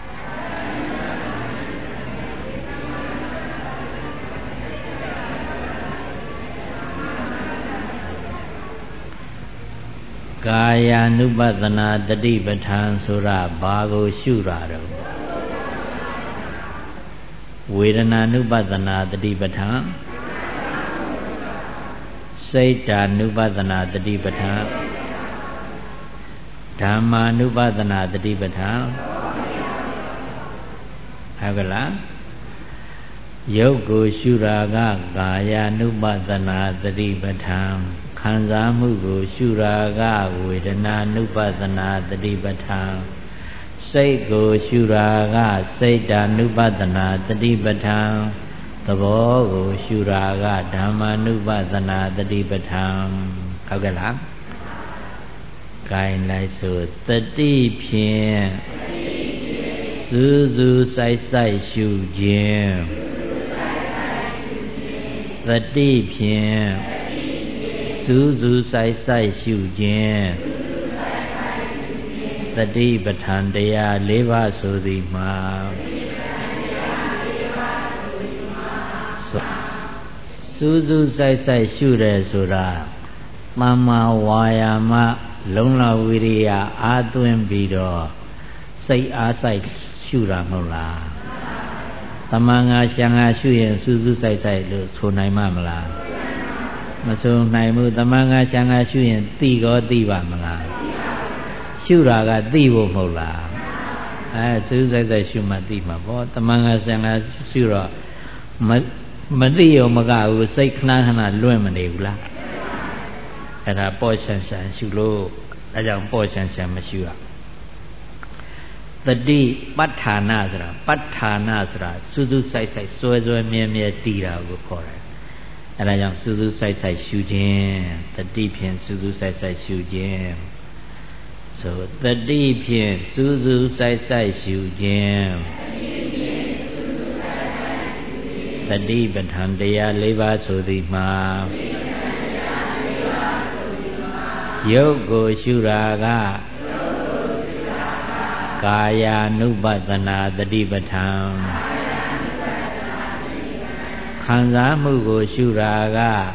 ကာယ ानु ပသနာတတိပဋ္ဌာန်ဆိုတာဘာကိုရှုတာတော့ဝေဒနာ ानु ပသနာတတိပဋ္ဌာန်စိတ်ဓာ ानु ပသနာတတိပဋ္ဌာန်ဓမ္မာ ानु ပသနာတတိပဋ္ဌာန်ဟုတ်ကလားယုတ်ကိုရှုတာကကာယ ानु ပသနာတတိပဋ္ဌာန်ခံစားမှုကိုရှုတာကဝေဒနာ ानु ပသနာတတိပဋ္ဌာန်စိတ်ကိုရှုတာကစိတ်ဓာ ानु ပသနာတတိပဋ္ဌာန်သဘောကိုရှုတာကဓမ္မာ ानु ပသနာတတိပဋ္ဌာန်ဟုတ်ကဲ့လားကိုင်လိုက်ဆိုတတိဖြင့်စူးစူးစိုက်စိုက်ရှုခြင်းတတိဖြင့်စူးစူးစိုက်စိုက်ရှုခြင်းတတိပဋ္ဌာန်တရား၄ပါးဆိုသည်မှာစူးစူးစိုက်စိုက်ရှုတယ်ဆိုတာသမ္မာဝါယာမလုံလဝိရိယအားသွင်းပြီးတော့စိတ်အားစိုက်ရှုတာမဟုတ်လားသမ္မာငါရှံငါရှုရင်စူးစူးစိုက်စိုက်လို့ဆိုနိုင်မှာမလားမဆိုနိုင်ဘူးသမ္မာငါရှံငါရှုရင်သိကောသိပါမလားရှုတာကသိဖို့မဟုတ်လားစူးစူးစိုက်စိုက်ရှုမှသိမှာပေါ့သမ္မာငါရှံငါရှုတော့မသိရောမကဘူးစိတ်ခဏခဏလွင့်မနေဘူးလားအဲ့ဒါပေါ့ရှံရှံရှုလို့အဲကြောင့်ပေါ့ရှံရှံမရှုရတတိပဋ္ဌာနာဆိုတာပဋ္ဌာနာဆိုတာစူးစူးစိုက်စိုက်စွဲစွဲမြဲမြဲတည်တာကိုခေါ်တယ်အဲဒါကြောင့်စူးစူးစိုက်စိုက်ရှုခြင်းတတိဖြင့်စူးစူးစိုက်စိုက်ရှုခြင်းဆိုတတိဖြင့်စူးစူးစိုက်စိုက်ရှုခြင်းတတိပဋ္ဌာန်တရား၄ပါးဆိုသည်မှာယုတ်ကိုရှုတာကကာယ ानु ပသနာတတိပဋ္ဌာန်ခံစားမှုကိုရှုတာက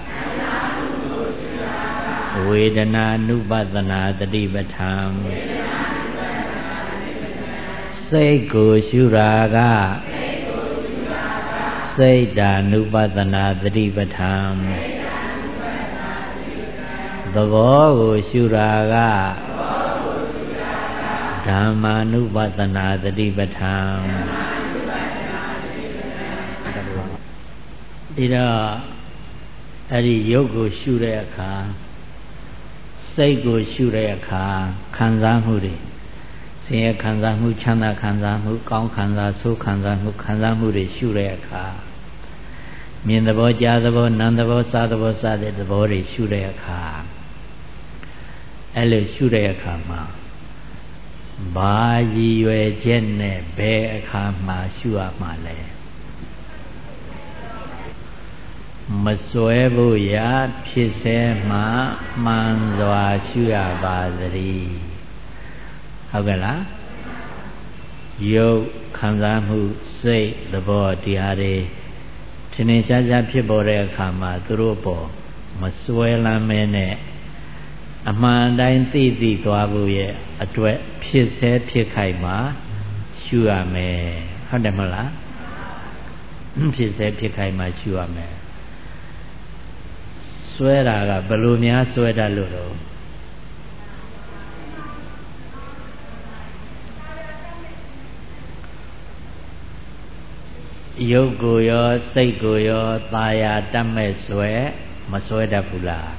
ဝေဒနာ ानु ပသနာတတိပဋ္ဌာန်စိတ်ကိုရှုတာကစိတ်ဓာ ानु ပသနာတတိပဋ္ဌာန်သဘောကိုရှုတာကဓမ္မာ ानु ပသနာတတိပဋ္ဌာန်ဒီတော့အဲ့ဒီယုတ်ကိုရှုတဲ့အခါစိတ်ကိုရှုတဲ့အခါခံစားမှုတွေဆင်းရဲခံစားမှုချမ်းသာခံစားမှုကောင်းခံစားဆိုးခံစားမှုတွေရှုတဲ့အခါမြင်သဘောကြားသဘောနာမ်သဘောစားသဘောစတဲ့သဘောတွေရှုတဲ့အခါအဲ့လိုရှုတဲ့အခါမှာဘာရည်ရွယ်ချက်နဲ့ဘယ်အခါမှာရှုရမှာလဲမစွဲဖို့ရာဖြစ်စေမှမှန်စွာရှုရပါသတည်းဟုတ်ကဲ့လားယုတ်ခံစားမှုစိတ်သဘောတရားတွေထင်ထင်ရှားရှားဖြစ်ပေါ်တဲ့အခါမှာသူတို့ပေါ်မစွဲလမ်းမဲနဲ့အမှန်တိုင်းသိသွားဖို့ရဲ့အတွက်ဖြစ်စေဖြစ်ခိုက်မှာရှုရမယ်ဟုတ်တယ်မဟုတ်လားဖြစ်စေဖြစ်ခိုက်မှာရှုရမယ်စွဲတာကဘယ်လိုများစွဲတတ်လို့တော့ရုပ်ကိုရောစိတ်ကိုရောသာယာတတ်မဲ့ဆွဲမဆွဲတတ်ဘူးလား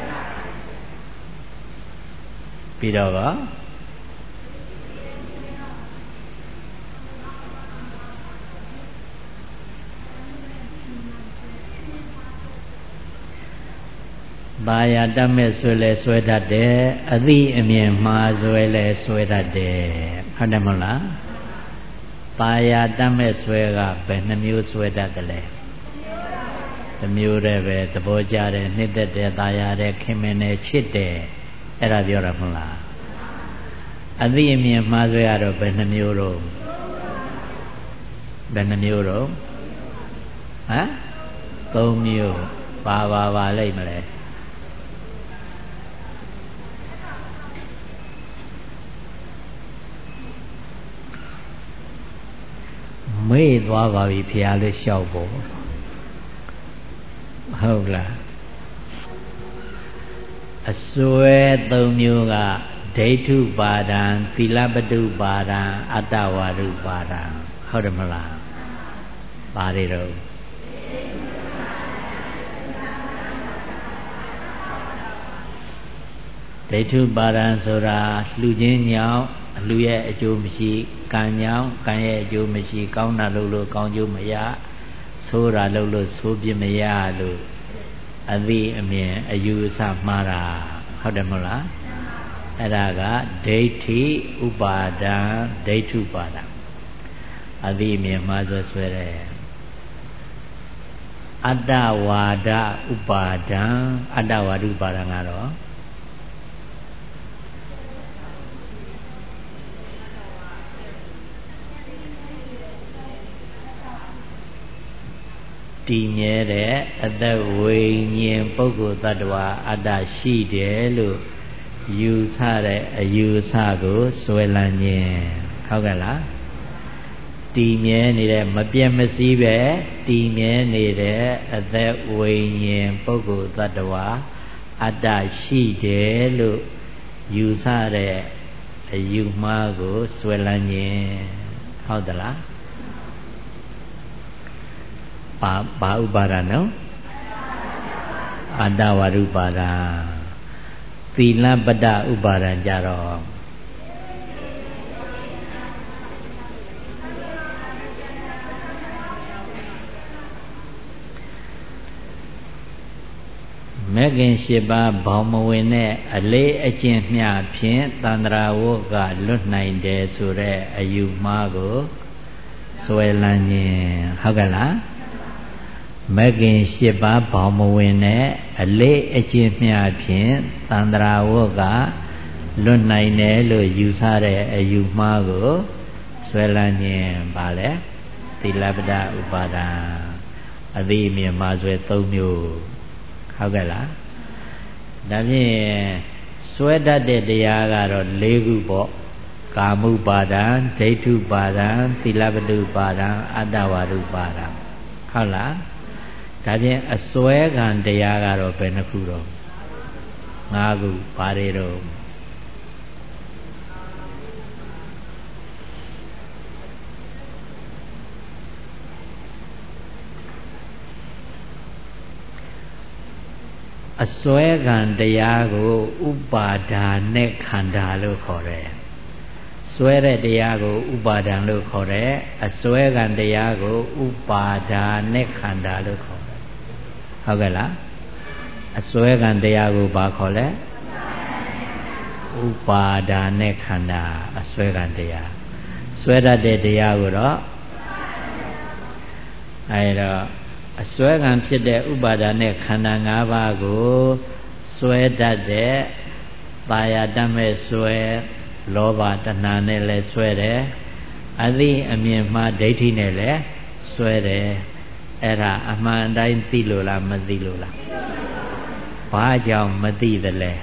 ပြီးတော့သာယာတတ်မဲ့ဆွဲလဲဆွဲတတ်တယ်အသိအမြင်မှားဆွဲလဲဆွဲတတ်တယ်ဟုတ်တယ်မဟုတ်လားသာယာတတ်မဲ့ဆွဲကဘယ်နှမျိုးဆွဲတတ်တယ်လဲတစ်မျိုးတည်းပဲသဘောကျတယ်နှစ်သက်တယ်သာယာတယ်ခင်မင်တယ်ချစ်တယ်အဲ့ဒါပြောတာမဟုတ်လားအသိအမြင်မှားဆွဲရတော့ဘယ်နှမျိုးတော့ဘယ်နှမျိုးတော့ဟမ်သုံးမျိုးပါလိုက်မလဲမေ့သွားပါပြီဖះလေးလျှောက်ဖို့ဟုတ်လားအစွဲသုံးမျိုးကဒိဋ္ဌုပါဒံသီလပတုပါဒံအတ္တဝါဒုပါဒံဟုတ်တယ်မလားပါတွေတော့ဒိဋ္ဌုပါဒံဆိုတာလှူခြင်းညောင်းလူရဲ့အကျိုးမရှိကံညောင်းကံရဲ့အကျိုးမရှိကောင်းတာလုပ်လို့ကောင်းကျိုးမရဆိုးတာလုပ်လို့ဆိုးပြစ်မရလို့အသိအမြင်အယူအဆမှားတာဟုတ်တယ်မဟုတ်လားအဲ့ဒါကဒိဋ္ဌိဥပါဒံဒိဋ္ဌုပါဒံအသိအမြင်မှားဆွဲတယ်အတ္တဝါဒဥပါဒံအတ္တဝါဒဥပါဒံကတော့တည်မြဲတဲ့အသက်ဝိညာဉ်ပုဂ္ဂိုလ်တ attva အတ္တရှိတယ်လို့ယူဆတဲ့အယူအဆကိုဆွဲလန်းခြင်းဟုတ်ကဲ့လားတည်မြဲနေတဲ့မပြတ်မစည်းပဲတည်မြဲနေတဲ့အသက်ဝိညာဉ်ပုဂ္ဂိုလ်တ attva အတ္တရှိတယ်လို့ယူဆတဲ့အယူမှားကိုဆွဲလန်းခြင်းဟုတ်သလားဘာဥပါဒနော်အတ္တဝါဒဥပါဒသီလပတ္တဥပါဒကြတော့မဂ္ဂင်၈ပါးဘောင်မဝင်တဲ့အလေးအကျင့်မျှဖြင့်သန္တရာဝတ်ကလွတ်နိုင်တယ်ဆိုတဲ့အယူမှားကိုဆွဲလန်းခြင်းဟုတ်ကဲ့လားမဂ္ဂင်၈ပါးဘောင်မဝင်တဲ့အလေးအကျင့်မျှဖြင့်သန္တရာဝတ်ကလွတ်နိုင်တယ်လို့ယူဆတဲ့အယူမှားကိုဆွဲလန်းခြင်းပါလေသီလပတ္တဥပါဒံအသိအမြင်မှားဆွဲ၃မျိုးဟုတ်ကဲ့လားဒါဖြင့်ဆွဲတတ်တဲ့တရားကတော့၄ခုပေါ့ကာမုပါဒံဒိဋ္ဌုပါဒံသီလပတ္တုပါဒံအတ္တဝါဒုပါဒံဟုတ်လားဒါဖြင့်အစွဲကံတရားကတော့ဘယ်နှခုတော့၅ခုဘာတွေတော့အစွဲကံတရားကိုဥပါဒါနဲ့ခန္ဓာလို့ခေါ်တယ်စွဲတဲ့တရားကိုဥပါဒံလို့ခေါ်တယ်အစွဲကံတရားကိုဥပါဒါနဲ့ခန္ဓာလို့ခေါ်တယ်ဟုတ်ကဲ့လားအစွဲကံတရားကိုဘာခေါ်လဲဥပါဒါနဲ့ခန္ဓာအစွဲကံတရားစွဲတတ်တဲ့တရားကိုတော့အဲဒါအစွဲကံဖြစ်တဲ့ဥပါဒါနဲ့ခန္ဓာ၅ပါးကိုစွဲတတ်တဲ့ပါရတတ်မဲ့စွဲလောဘတဏှာနဲ့လည်းစွဲတယ်အသိအမြင်မှားဒိဋ္ဌိနဲ့လည်းစွဲတယ်အဲ့ဒါအမှန်တိုင်းသိလို့လားမသိလို့လားဘာကြောင့်မသိသလဲ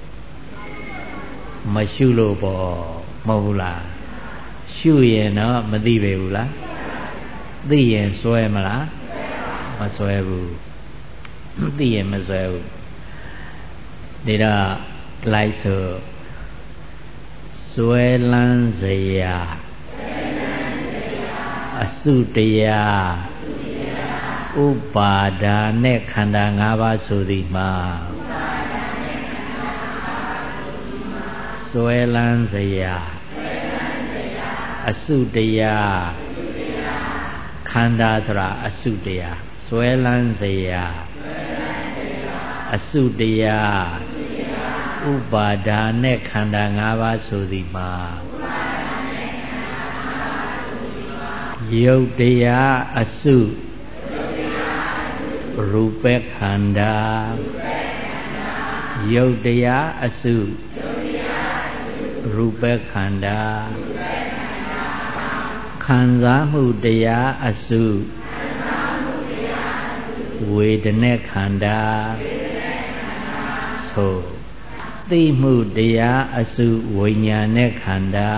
မရှုလို့ပေါ့မဟုတ်ဘူးလားရှုရင်တော့မသိပေဘူးလားသိရင်စွဲမလားမစွဲဘူးသိရင်မစွဲဘူးဒါတော့လိုက်ဆိုစွဲလန်းစရာအအစုတရားဥပါဒါနဲ့ခန္ဓာ၅ပါးဆိုသည်မှာစွဲလန်းစရာအစုတရားခန္ဓာဆိုတာအစုတရားစွဲလန်းစရာအစုတရားဥပါဒါနဲ့ခန္ဓာ၅ပါးဆိုသည်မှာယုတ်တရားအစုရူပခန္ဓာယုတ်တရားအစုရူပခန္ဓာခံစားမှုတရားအစုဝေဒနာခန္ဓာသို့သိမှုတရားအစုဝိညာဉ်နဲ့ခန္ဓာ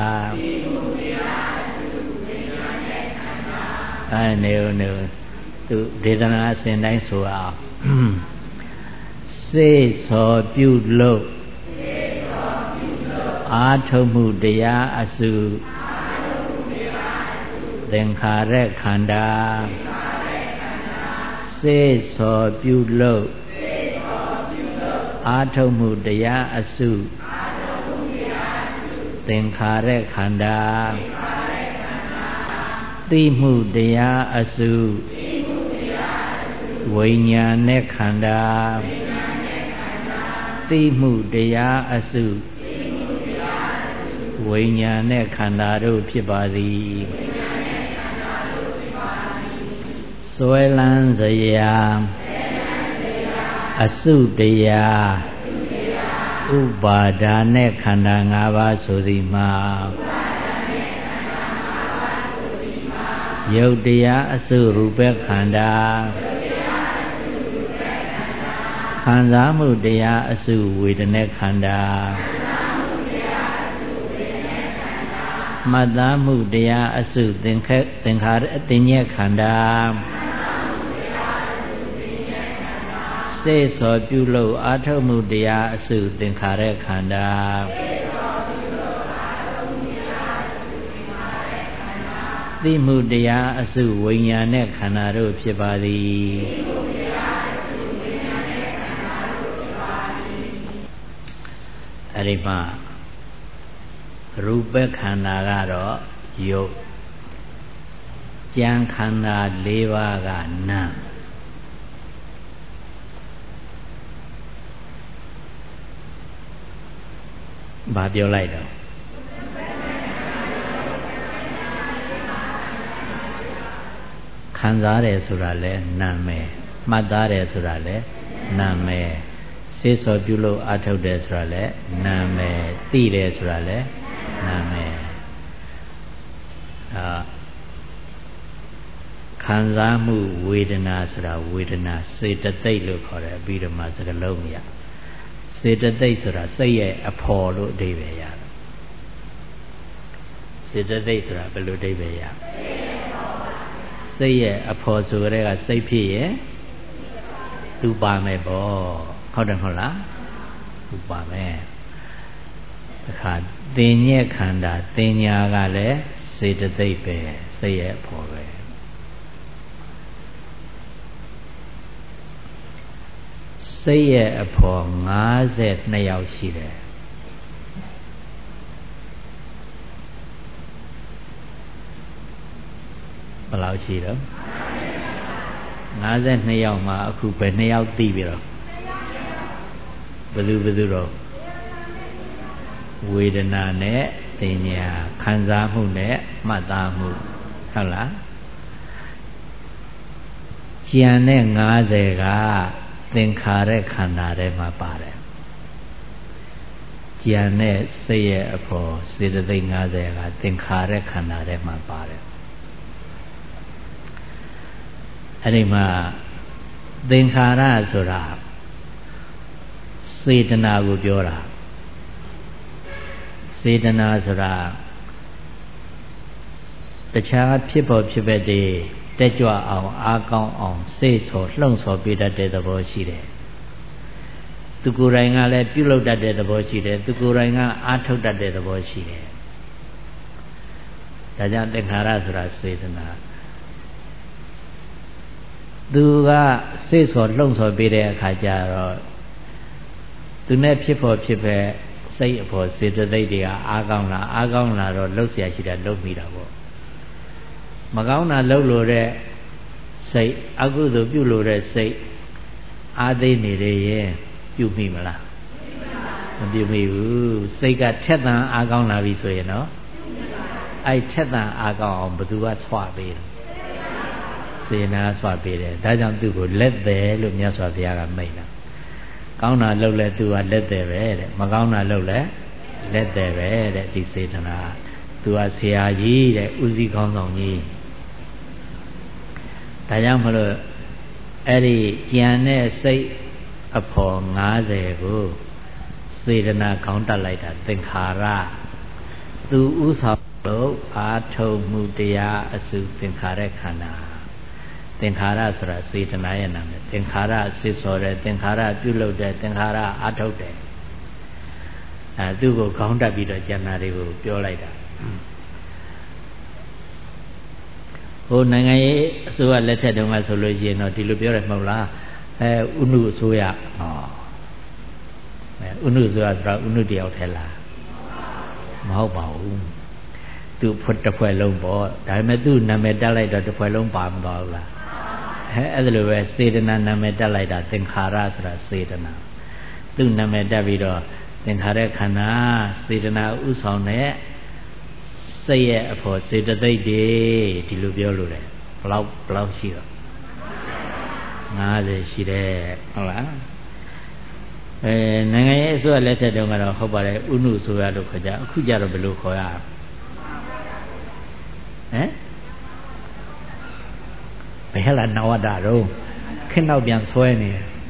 နေသူဒေသနာအစဉ်တိုင်းဆိုအောင်စေသောပြုလို့အာထုံမှုတရားအစုသင်္ခါရခန္ဓာစေသောပြုလို့အာထုံမှုတရားအစုသင်္ခါရခန္ဓာသိမှုတရားအစုဝိညာဉ်နဲ့ခန္ဓာသိမှုတရားအစုဝိညာဉ်နဲ့ခန္ဓာတို့ဖြစ်ပါသည်စွဲလန်းစရာအစုတရားဥပါဒါနဲ့ခန္ဓာ၅ပါးဆိုသည်မှာယုတ်တရားအစုရူပခန္ဓာခံစားမှုတရားအစုဝေဒနာခန္ဓာမှတ်သားမှုတရားအစုသင်္ခါရအတင်ညက်ခန္ဓာစေသောပြုလို့အာထုံမှုတရားအစုသင်္ခါရခန္ဓာသိမှုတရားအစုဝိညာဉ်နဲ့ခန္ဓာတို့ဖြစ်ပါသည်အဲ့ဒီမှာရူပခန္ဓာကတော့ယုတ်ကြံခန္ဓာ၄ပါးကနာမ်ဘာပြောလိုက်တော့ခံစားတယ်ဆိုတာလဲနာမည်မှတ်သားတယ်ဆိုတာလဲနာမည်စေသောပြုလို့အထုတ်တယ်ဆိုတာလဲနာမည်သိတယ်ဆိုတာလဲနာမည်ခံစားမှုဝေဒနာဆိုတာဝေဒနာစေတသိက်လို့ခေါ်တယ်ပြီးတော့မှစကားလုံးရစေတသိက်ဆိုတာစိတ်ရဲ့အဖော်လို့အဓိပ္ပာယ်ရတယ်စေတသိက်ဆိုတာဘယ်လိုအဓိပ္ပာယ်ရစိတ်ရဲ့အဖော်ဆိုတဲ့ကစိတ်ဖြစ်ရဲ့သူပါမယ်ပေါ့ဟုတ်တယ်မဟုတ်လားသူပါမယ်တခါသင်ညက်ခန္ဓာသင်ညာကလည်းစေတသိက်ပဲစိတ်ရဲ့အဖော်ပဲစိတ်ရဲ့အဖော်52ယောက်ရှိတယ်ဘယ်လောက်ရှိတော့52ယောက်မှာအခုပဲ2ယောက်သိပြီတော့ဘယ်သူတော့ဝေဒနာနဲ့သင်ညာခံစားမှုနဲ့မှတ်သားမှုဟုတ်လားကျန်တဲ့50ကသင်္ခါရခန္ဓာထဲမှာပါတယ်ကျန်တဲ့စိတ်ရဲ့အဖို့စေတသိက်50ကသင်္ခါရခန္ဓာထဲမှာပါတယ်အဲ့ဒီမှာသင်္ခါရဆိုတာစေတနာကိုပြောတာစေတနာဆိုတာတခြားဖြစ်ပေါ်ဖြစ်ပဲတည်းတက်ကြွအောင်အားကောင်းအောင်စိတ်ဆော်လှုံ့ဆော်ပေးတတ်တဲ့သဘောရှိတယ်သူကိုယ်တိုင်ကလည်းပြုလုပ်တတ်တဲ့သဘောရှိတယ်သူကိုယ်တိုင်ကအားထုတ်တတ်တဲ့သဘောရှိတယ်ဒါကြောင့်သင်္ခါရဆိုတာစေတနာသူကစိတ်ဆော်လှုံ့ဆော်ပေးတဲ့အခါကျတော့သူနဲ့ဖြစ်ဖို့ဖြစ်ပဲစိတ်အဖို့စေတသိက်တွေကအားကောင်းလာတော့လှုပ်เสียရှိတာလှုပ်မိတာပေါ့မကောင်းတာလှုပ်လို့တဲ့စိတ်အကုသိုလ်ပြုလို့တဲ့စိတ်အားသိနေတယ်ရဲ့ပြုမိမလားမပြုမိဘူးစိတ်ကထက်သန်အားကောင်းလာပြီဆိုရင်တော့အဲ့ထက်သန်အားကောင်းအောင်ဘယ်သူကဆွပေးလဲစေနာဆွပေးတယ်ဒါကြောင့်သူ့ကိုလက်တယ်လို့မြတ်စွာဘုရားကမိန့်တာကောင်းတာလှုပ်လဲသူကလက်တယ်ပဲတဲ့မကောင်းတာလှုပ်လဲလက်တယ်ပဲတဲ့ဒီစေတနာသူကဆရာကြီးတဲ့ဥစည်းခေါင်းဆောင်ကြီးဒါကြောင့်မလို့အဲ့ဒီကြံတဲ့စိတ်အဖို့90ကိုစေတနာခေါင်းတက်လိုက်တာသင်္ခါရသူဥဆောင်လို့အာထုံမှုတရားအစုသင်္ခါရခန္ဓာသင်္ခါရဆိုတာစေတနာရဲ့နာမည်သင်္ခါရစိတ်ဆော်တယ်သင်္ခါရပြုလုပ်တယ်သင်္ခါရအာထုတ်တယ်သူ့ကိုခေါင်းတက်ပြီးတော့ကျန်တာတွေကိုပြောလိုက်တာဟိုနိုင်ငံရေးအစိုးရလက်ထက်တုန်းကဆိုလို့ရှိရင်တော့ဒီလိုပြောရမဟုတ်လားဥနုအစိုးရဥနုဆိုတာဥနုတယောက်ထဲလားမဟုတ်ပါဘူးသူ့ဖွဲ့တစ်ဖွဲ့လုံးပေါ့ဒါပေမဲ့သူ့နာမည်တက်လိုက်တော့တစ်ဖွဲ့လုံးပါမသွားဘူးလားအဲ့ဒါလိုပဲစေတနာနာမည်တက်လိုက်တာသင်္ခါရဆိုတာစေတနာသူ့နာမည်တက်ပြီးတော့သင်္ခါရခန္ဓာစေတနာဥဆောင်တဲ့စိတ်ရဲ့အဖို့စေတသိက်တွေဒီလိုပြောလို့တယ်ဘလောက်ရှိတော့50ရှိတယ်ဟုတ်လားနိုင်ငံရေးအစိုးရလက်ထက်တုန်းကတော့ဟုတ်ပါတယ်ဥနုဆိုရလို့ခေါ်ကြအခုကြတော့ဘယ်လိုခေါ်ရဘယ်လာနဝတ္တတော့ခင်းတော့ပြန်ဆွဲနေ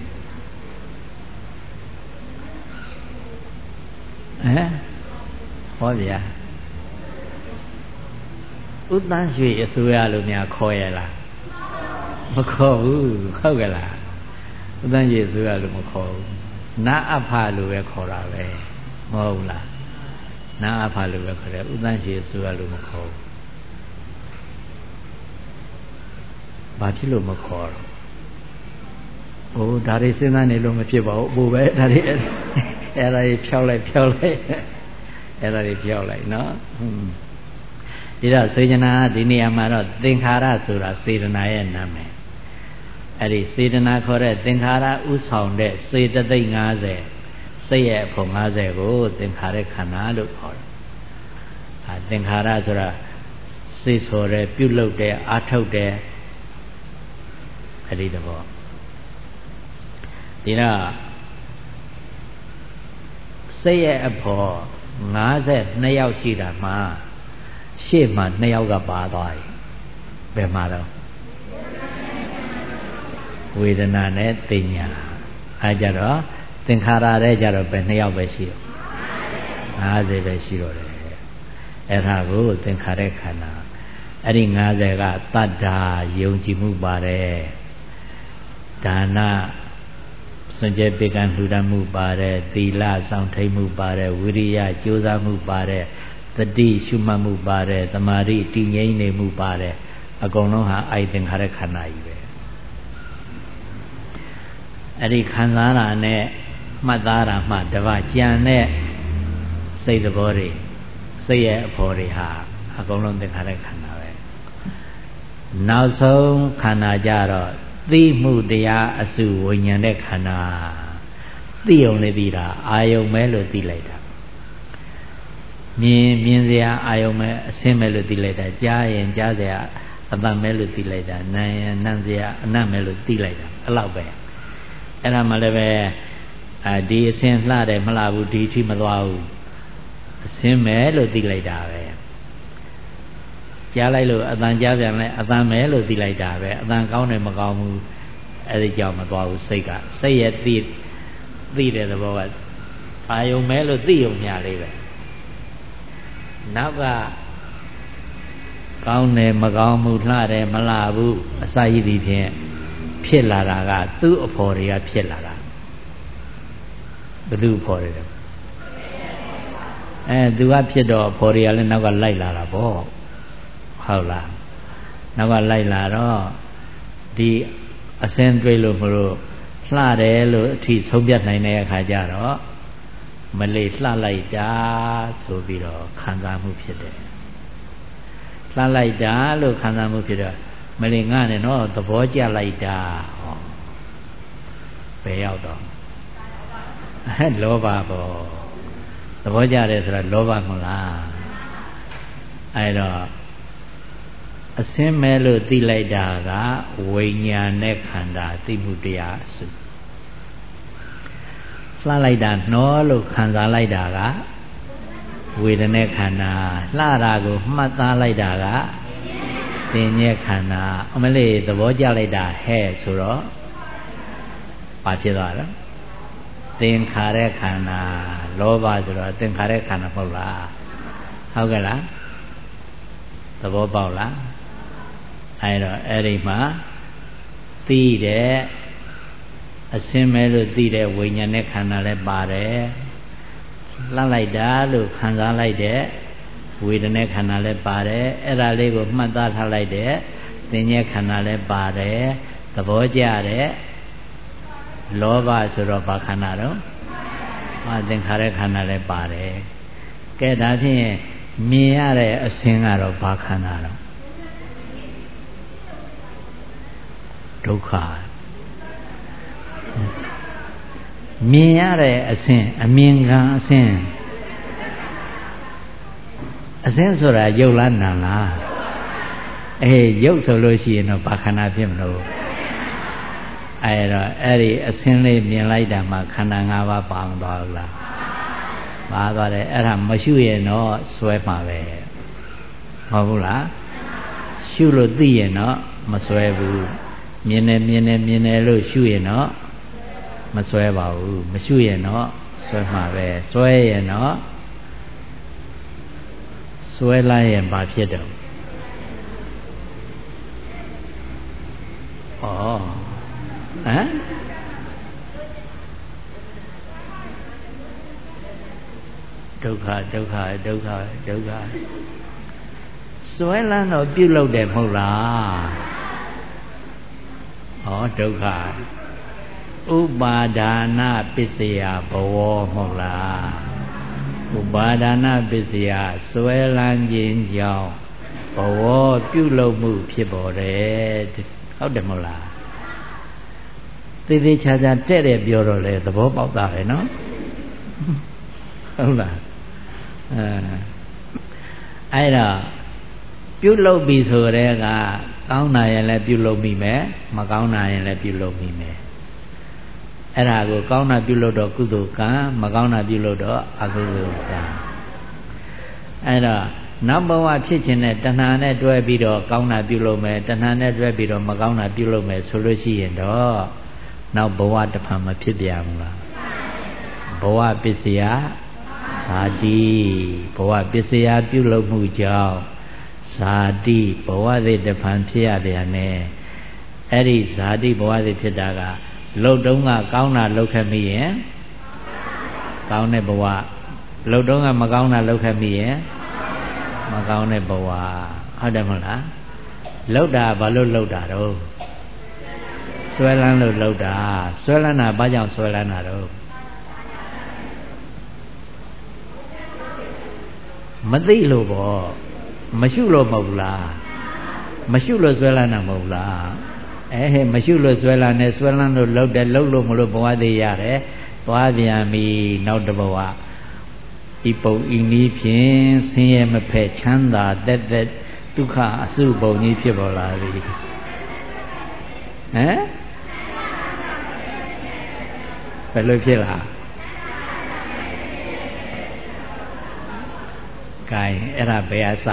ဟောဗျာဥတ္တရွှေအစိုးရလို့များခေါ်ရလားမခေါ်ဘူးဟုတ်ကဲ့လားဥတ္တရွှေအစိုးရလို့မခေါ်ဘူးနာအဖလို့ပဲခေါ်တာပဲမဟုတ်လားနာအဖလို့ပဲခေါ်တယ်ဥတ္တရွှေအစိုးရလို့မခေါ်ဘူးဘာဖြစ်လို့မခေါ်တော့ဟိုဒါတွေစဉ်းစားနေလို့မဖြစ်ပါဘူးအပူပဲဒါတွေအဲ့ဒါတွေဖြောက်လိုက်အဲ့ဒါတွေဖြောက်လိုက်နော်ဒီတော့စေတနာဒီနေရာမှာတော့သင်္ခါရဆိုတာစေတနာရဲ့နာမည်အဲ့ဒီစေတနာခေါ်တဲ့သင်္ခါရဥဆောင်တဲ့စေတသိက်50စိတ်ရဲ့အဖို့50ကိုသင်္ခါရခန္ဓာလို့ခေါ်တယ်သင်္ခါရဆိုတာစိတ်ဆိုတဲ့ပြုလုပ်တဲ့အာထုတ်တဲ့အဲ့ဒီတဘောဒီတော့စိတ်ရဲ့အဖို့52ယောက်ရှိတာမှာရှေ့မှာ2ယောက်ကပါသွားပြီဘယ်မှာတော့ဝေဒနာနဲ့သိညာအဲကြတော့သင်္ခါရတဲ့ကြတော့ဘယ်2ယောက်ပဲရှိတော့50ပဲရှိတော့တယ်အဲ့ဒါကိုသင်္ခါရခန္ဓာအဲ့ဒီ50ကတတ္တာယုံကြည်မှုပါတယ်ဒါနစွန့်ကြဲပေကံလှူဒါန်းမှုပါတယ်သီလဆောင်ထိန်မှုပါတယ်ဝိရိယကြိုးစားမှုပါတယ်တတိရှုမှတ်မှုပါတယ်သမာဓိတည်ငြိမ်နေမှုပါတယ်အကုန်လုံးဟာအဲ့သင်္ခါရခန္ဓာကြီးပဲအဲ့ဒီခံစားတာနဲ့မှတ်သားတာမှတပတ်ကြံတဲ့စိတ်သဘောတွေစိတ်ရဲ့အဖို့တွေဟာအကုန်လုံးသင်္ခါရခန္ဓာပဲနောက်ဆုံးခန္ဓာကြတော့သိမှုတရားအစုဝိညာဉ်တဲ့ခန္ဓာသိုံလေးသိတာအာယုံမဲလို့သိလိုက်တာမြင်စရာအာယုံမဲအစင်းမဲလို့သိလိုက်တာကြားရင်ကြားစရာအသံမဲလို့သိလိုက်တာနားရင်နားစရာအနံ့မဲလို့သိလိုက်တာအဲ့လောက်ပဲအဲ့ဒါမှလည်းပဲဒီအစင်းလှတယ်မလှဘူးဒီအထိမသွားဘူးအစင်းမဲလို့သိလိုက်တာပဲကြားလိုက်လို့အတန်ကြားပြန်လဲအတန်မဲလို့သိလိုက်တာပဲအတန်ကောင်းတယ်မကောင်းဘူးအဲ့ဒီကြောင့်မသွားဘူးစိတ်ကစိတ်ရဲ့သိတဲ့သဘောကအာယုံမဲလို့သိုံများလေးပဲနောက်ကကောင်းတယ်မကောင်းဘူးလှတယ်မလှဘူးအစာရည်ဒီဖြင့်ဖြစ်လာတာကသူ့အဖို့တွေကဖြစ်လာတာဘယ်သူအဖို့တွေလဲသူကဖြစ်တော့အဖို့တွေကလည်းနောက်ကလိုက်လာတာပေါ့ဟုတ်လားနောက်ကလိုက်လာတော့ဒီအစင်းတွေ့လို့မလို့လှတယ်လို့အထီဆုံးဖြတ်နိုင်တဲ့အခါကျတော့မလေးလှလိုက်တာဆိုပြီးတော့ခံစားမှုဖြစ်တယ်လှလိုက်တာလို့ခံစားမှုဖြစ်တော့မလေးငါနဲ့တော့သဘောကျလိုက်တာဟောဘယ်ရောက်တော့လောဘပေါ့သဘောကျတယ်ဆိုတော့လောဘမလားအဲ့တော့အစင်းမဲလို့သိလိုက်တာကဝိညာဉ်နဲ့ခန္ဓာသိမှုတရားအစုလှလိုက်တာနှောလို့ခံစားလိုက်တာကဝေဒနာခန္ဓာလှတာကိုမှတ်သားလိုက်တာကသင်ညက်ခန္ဓာအမလေးသဘောကျလိုက်တာဟဲ့ဆိုတော့ဘာဖြစ်သွားလဲသင်္ခါရခန္ဓာလောဘဆိုတော့သင်္ခါရခန္ဓာမဟုတ်လားဟုတ်ကဲ့လားသဘောပေါက်လားအဲ့တော့အဲ့ဒီမှာသိတဲ့အစင်းမဲလို့သိတဲ့ဝိညာဉ်နဲ့ခန္ဓာလည်းပါတယ်လှလိုက်တာလို့ခံစားလိုက်တဲ့ဝေဒနာခန္ဓာလည်းပါတယ်အဲ့ဒါလေးကိုမှတ်သားထားလိုက်တဲ့သင်္ညေခန္ဓာလည်းပါတယ်သဘောကျတဲ့လောဘဆိုတော့ဘာခန္ဓာတော့သင်္ခါရခန္ဓာလည်းပါတယ်ကဲဒါဖြင့်မြင်ရတဲ့အစင်းကတော့ဘာခန္ဓာတော့ဒုက္ခမြင်ရတဲ့အစင်းအမြင်ခံအစင်းဆိုတာရုပ်လားနာမ်လားရုပ်ဆိုလို့ရှိရင်တော့ဘာခန္ဓာဖြစ်မလို့အဲ့တော့အဲ့ဒီအစင်းလေးမြင်လိုက်တာမှခန္ဓာ၅ပါးပါမသွားဘူးလားပါသွားတယ်အဲ့ဒါမရှုရင်တော့စွဲမှာပဲဟုတ်ဘူးလားရှုလို့သိရင်တော့မစွဲဘူးမြင်တယ်လို့ရှုရင်တော့မစွဲပါဘူးမရှုရင်တော့စွဲမှာပဲစွဲရင်တော့စွဲလိုက်ရင်ဘာဖြစ်တော့ဟမ်ဒုက္ခစွဲလန်းတော့ပြုတ်လို့တယ်မဟုတ်လားဒုက္ခဥပါဒါနပစ္စယဘဝမဟုတ်လားဥပါဒါနပစ္စယစွဲလန်းခြင်းကြောင့်ဘဝပြုလုပ်မှုဖြစ်ပေါ်တယ်ဟုတ်တယ်မဟုတ်လားသေသေးချာချာတဲ့ပြောတော့လေသဘောပေါက်တာပဲနော်ဟုတ်လားအဲ့တော့ပြုလုပ်ပြီဆိုတဲ့ကကောင်းတာရင်လည်းပြုလုပ်မိမယ်မကောင်းတာရင်လည်းပြုလုပ်မိမယ်အဲ့ဒါကိုကောင်းတာပြုလုပ်တော့ကုသိုလ်ကံမကောင်းတာပြုလုပ်တော့အကုသိုလ်ကံအဲ့တော့နောက်ဘဝဖြစ်ခြင်းနဲ့တဏှာနဲ့တွဲပြီးတော့ကောင်းတာပြုလုပ်မယ်တဏှာနဲ့တွဲပြီးတော့မကောင်းတာပြုလုပ်မယ်ဆိုလို့ရှိရင်တော့နောက်ဘဝတစ်ဖန်မဖြစ်ပြန်ဘူးလားဘဝပစ္စယဇာတိဘဝပစ္စယပြုလုပ်မှုကြောင့်ဇာတိဘဝတွေတစ်ဖန်ဖြစ်ရတယ်နဲ့အဲ့ဒီဇာတိဘဝတွေဖြစ်တာကလှုပ်တုံးကကောင်းတာလှုပ်ခဲ့မိရင်ကောင်းတဲ့ဘဝလှုပ်တုံးကမကောင်းတာလှုပ်ခဲ့မိရင်မကောင်းတဲ့ဘဝဟုတ်တယ်မဟုတ်လားလှုပ်တာဘာလို့လှုပ်တာတော့ဆွဲလန်းလို့လှုပ်တာဆွဲလန်းတာဘာကြောင့်ဆွဲလန်းတာတော့မသိလို့ပေါ့မရှုလို့မဟုတ်ဘူးလားမရှုလို့ဆွဲလန်းတာမဟုတ်ဘူးလားမရှုလို့ဆွဲလန်းနေဆွဲလန်းလို့လှုပ်တယ်လှုပ်လို့မလို့ဘဝသေးရတယ်သွားပြန်ပြီနောက်တစ်ဘဝဤပုံဤနည်းဖြင့်ဆင်းရဲမဖက်ချမ်းသာတက်တက်ဒုက္ခအစုပုံကြီးဖြစ်ပေါ်လာပြီဘယ်လိုဖြစ်လာကဲအဲ့ဒါဘယ်အစ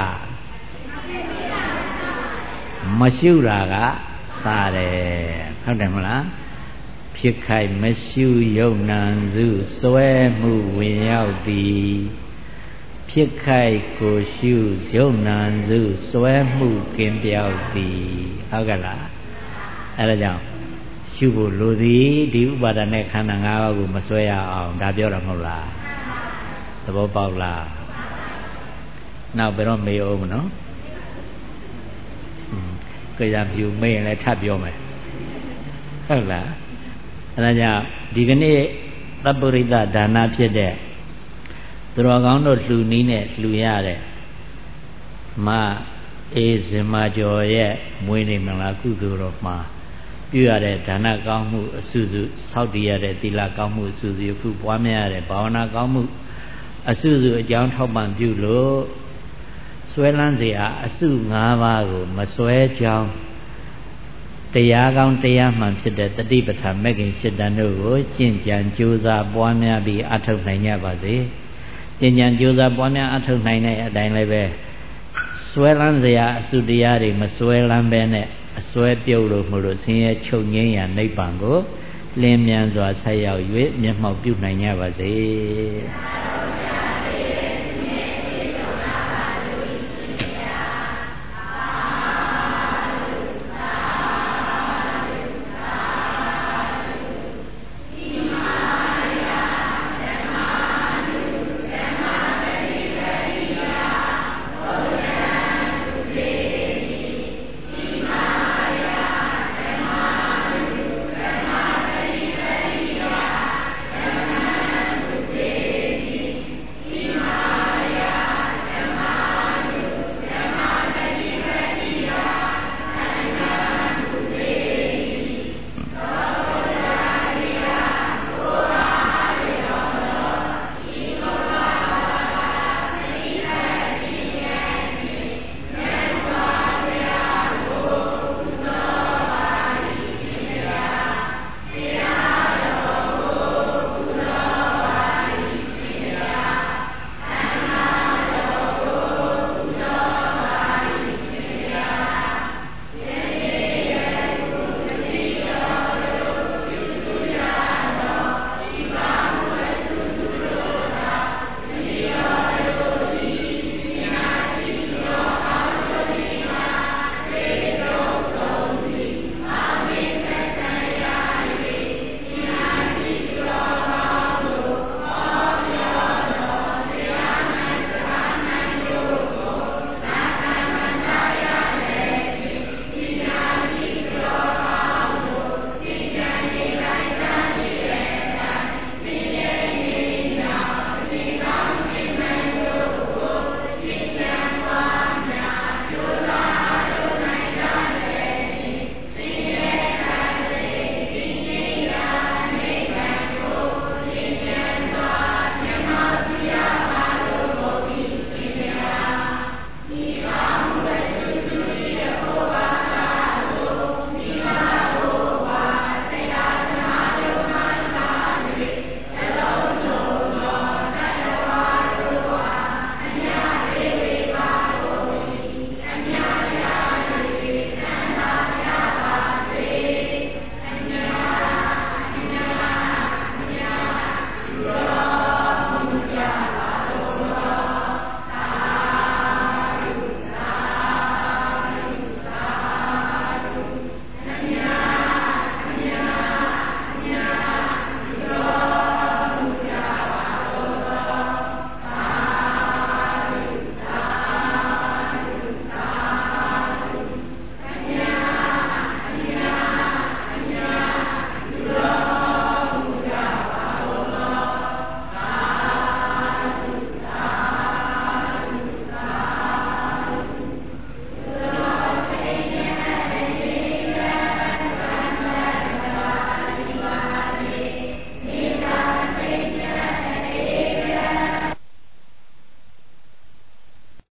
မရှုတာကစတယ်ဟုတ်တယ်မလားဖြစ်ခိုက်မရှုယုံနံစုစွဲမှုဝင်ရောက်သည်ဖြစ်ခိုက်ကိုရှုယုံနံစုစွဲမှုကင်းပြောက်သည်ဟုတ်ကဲ့လားအဲ့ဒါကြောင့်ရှုဖို့လိုသည်ဒီဥပါဒနဲ့ခန္ဓာ၅ပါးကိုမစွဲရအောင်ဒါပြောတာမဟုတ်လားသဘောပေါက်လားနောက်ဘယ်တော့မေးအောင်မနော်ကြရပြူမေးရင်လည်းထပ်ပြောမယ်ဟုတ်လားအဲဒါကြောင့်ဒီကနေ့သဗ္ဗရိတဒါနဖြစ်တဲ့သူတော်ကောင်းတို့လှူနီးနဲ့လှူရတဲ့မအေးစင်မကျော်ရဲ့မွေးနေ့မင်္ဂလာကုသိုလ်တော်မှာပြုရတဲ့ဒါနကောင်းမှုအစုစုဆောက်တည်ရတဲ့သီလကောင်းမှုအစုစုအခုပွားများရတဲ့ဘာဝနာကောင်းမှုအစုစုအကြောင်းထောက်ပံ့ပြုလို့ဆွဲလန်းเสียအစု၅ပါးကိုမဆွဲကြောင်းတရားကောင်းတရားမှန်ဖြစ်တဲ့တတိပဋ္ဌာန်မဂ္ဂင်၈တန်တို့ကိုကျင့်ကြံကြိုးစားပွားများပြီးအထောက်နိုင်ကြပါစေကျင့်ကြံကြိုးစားပွားများအထောက်နိုင်တဲ့အတိုင်းလည်းပဲဆွဲလန်းเสียအစုတရားတွေမဆွဲလန်းပဲနဲ့အစွဲပြုတ်လို့မလို့ဆင်းရဲချုပ်ငြိမ်းရာနိဗ္ဗာန်ကိုလင်းမြန်စွာဆက်ရောက်၍မျက်မှောက်ပြုနိုင်ကြပါစေ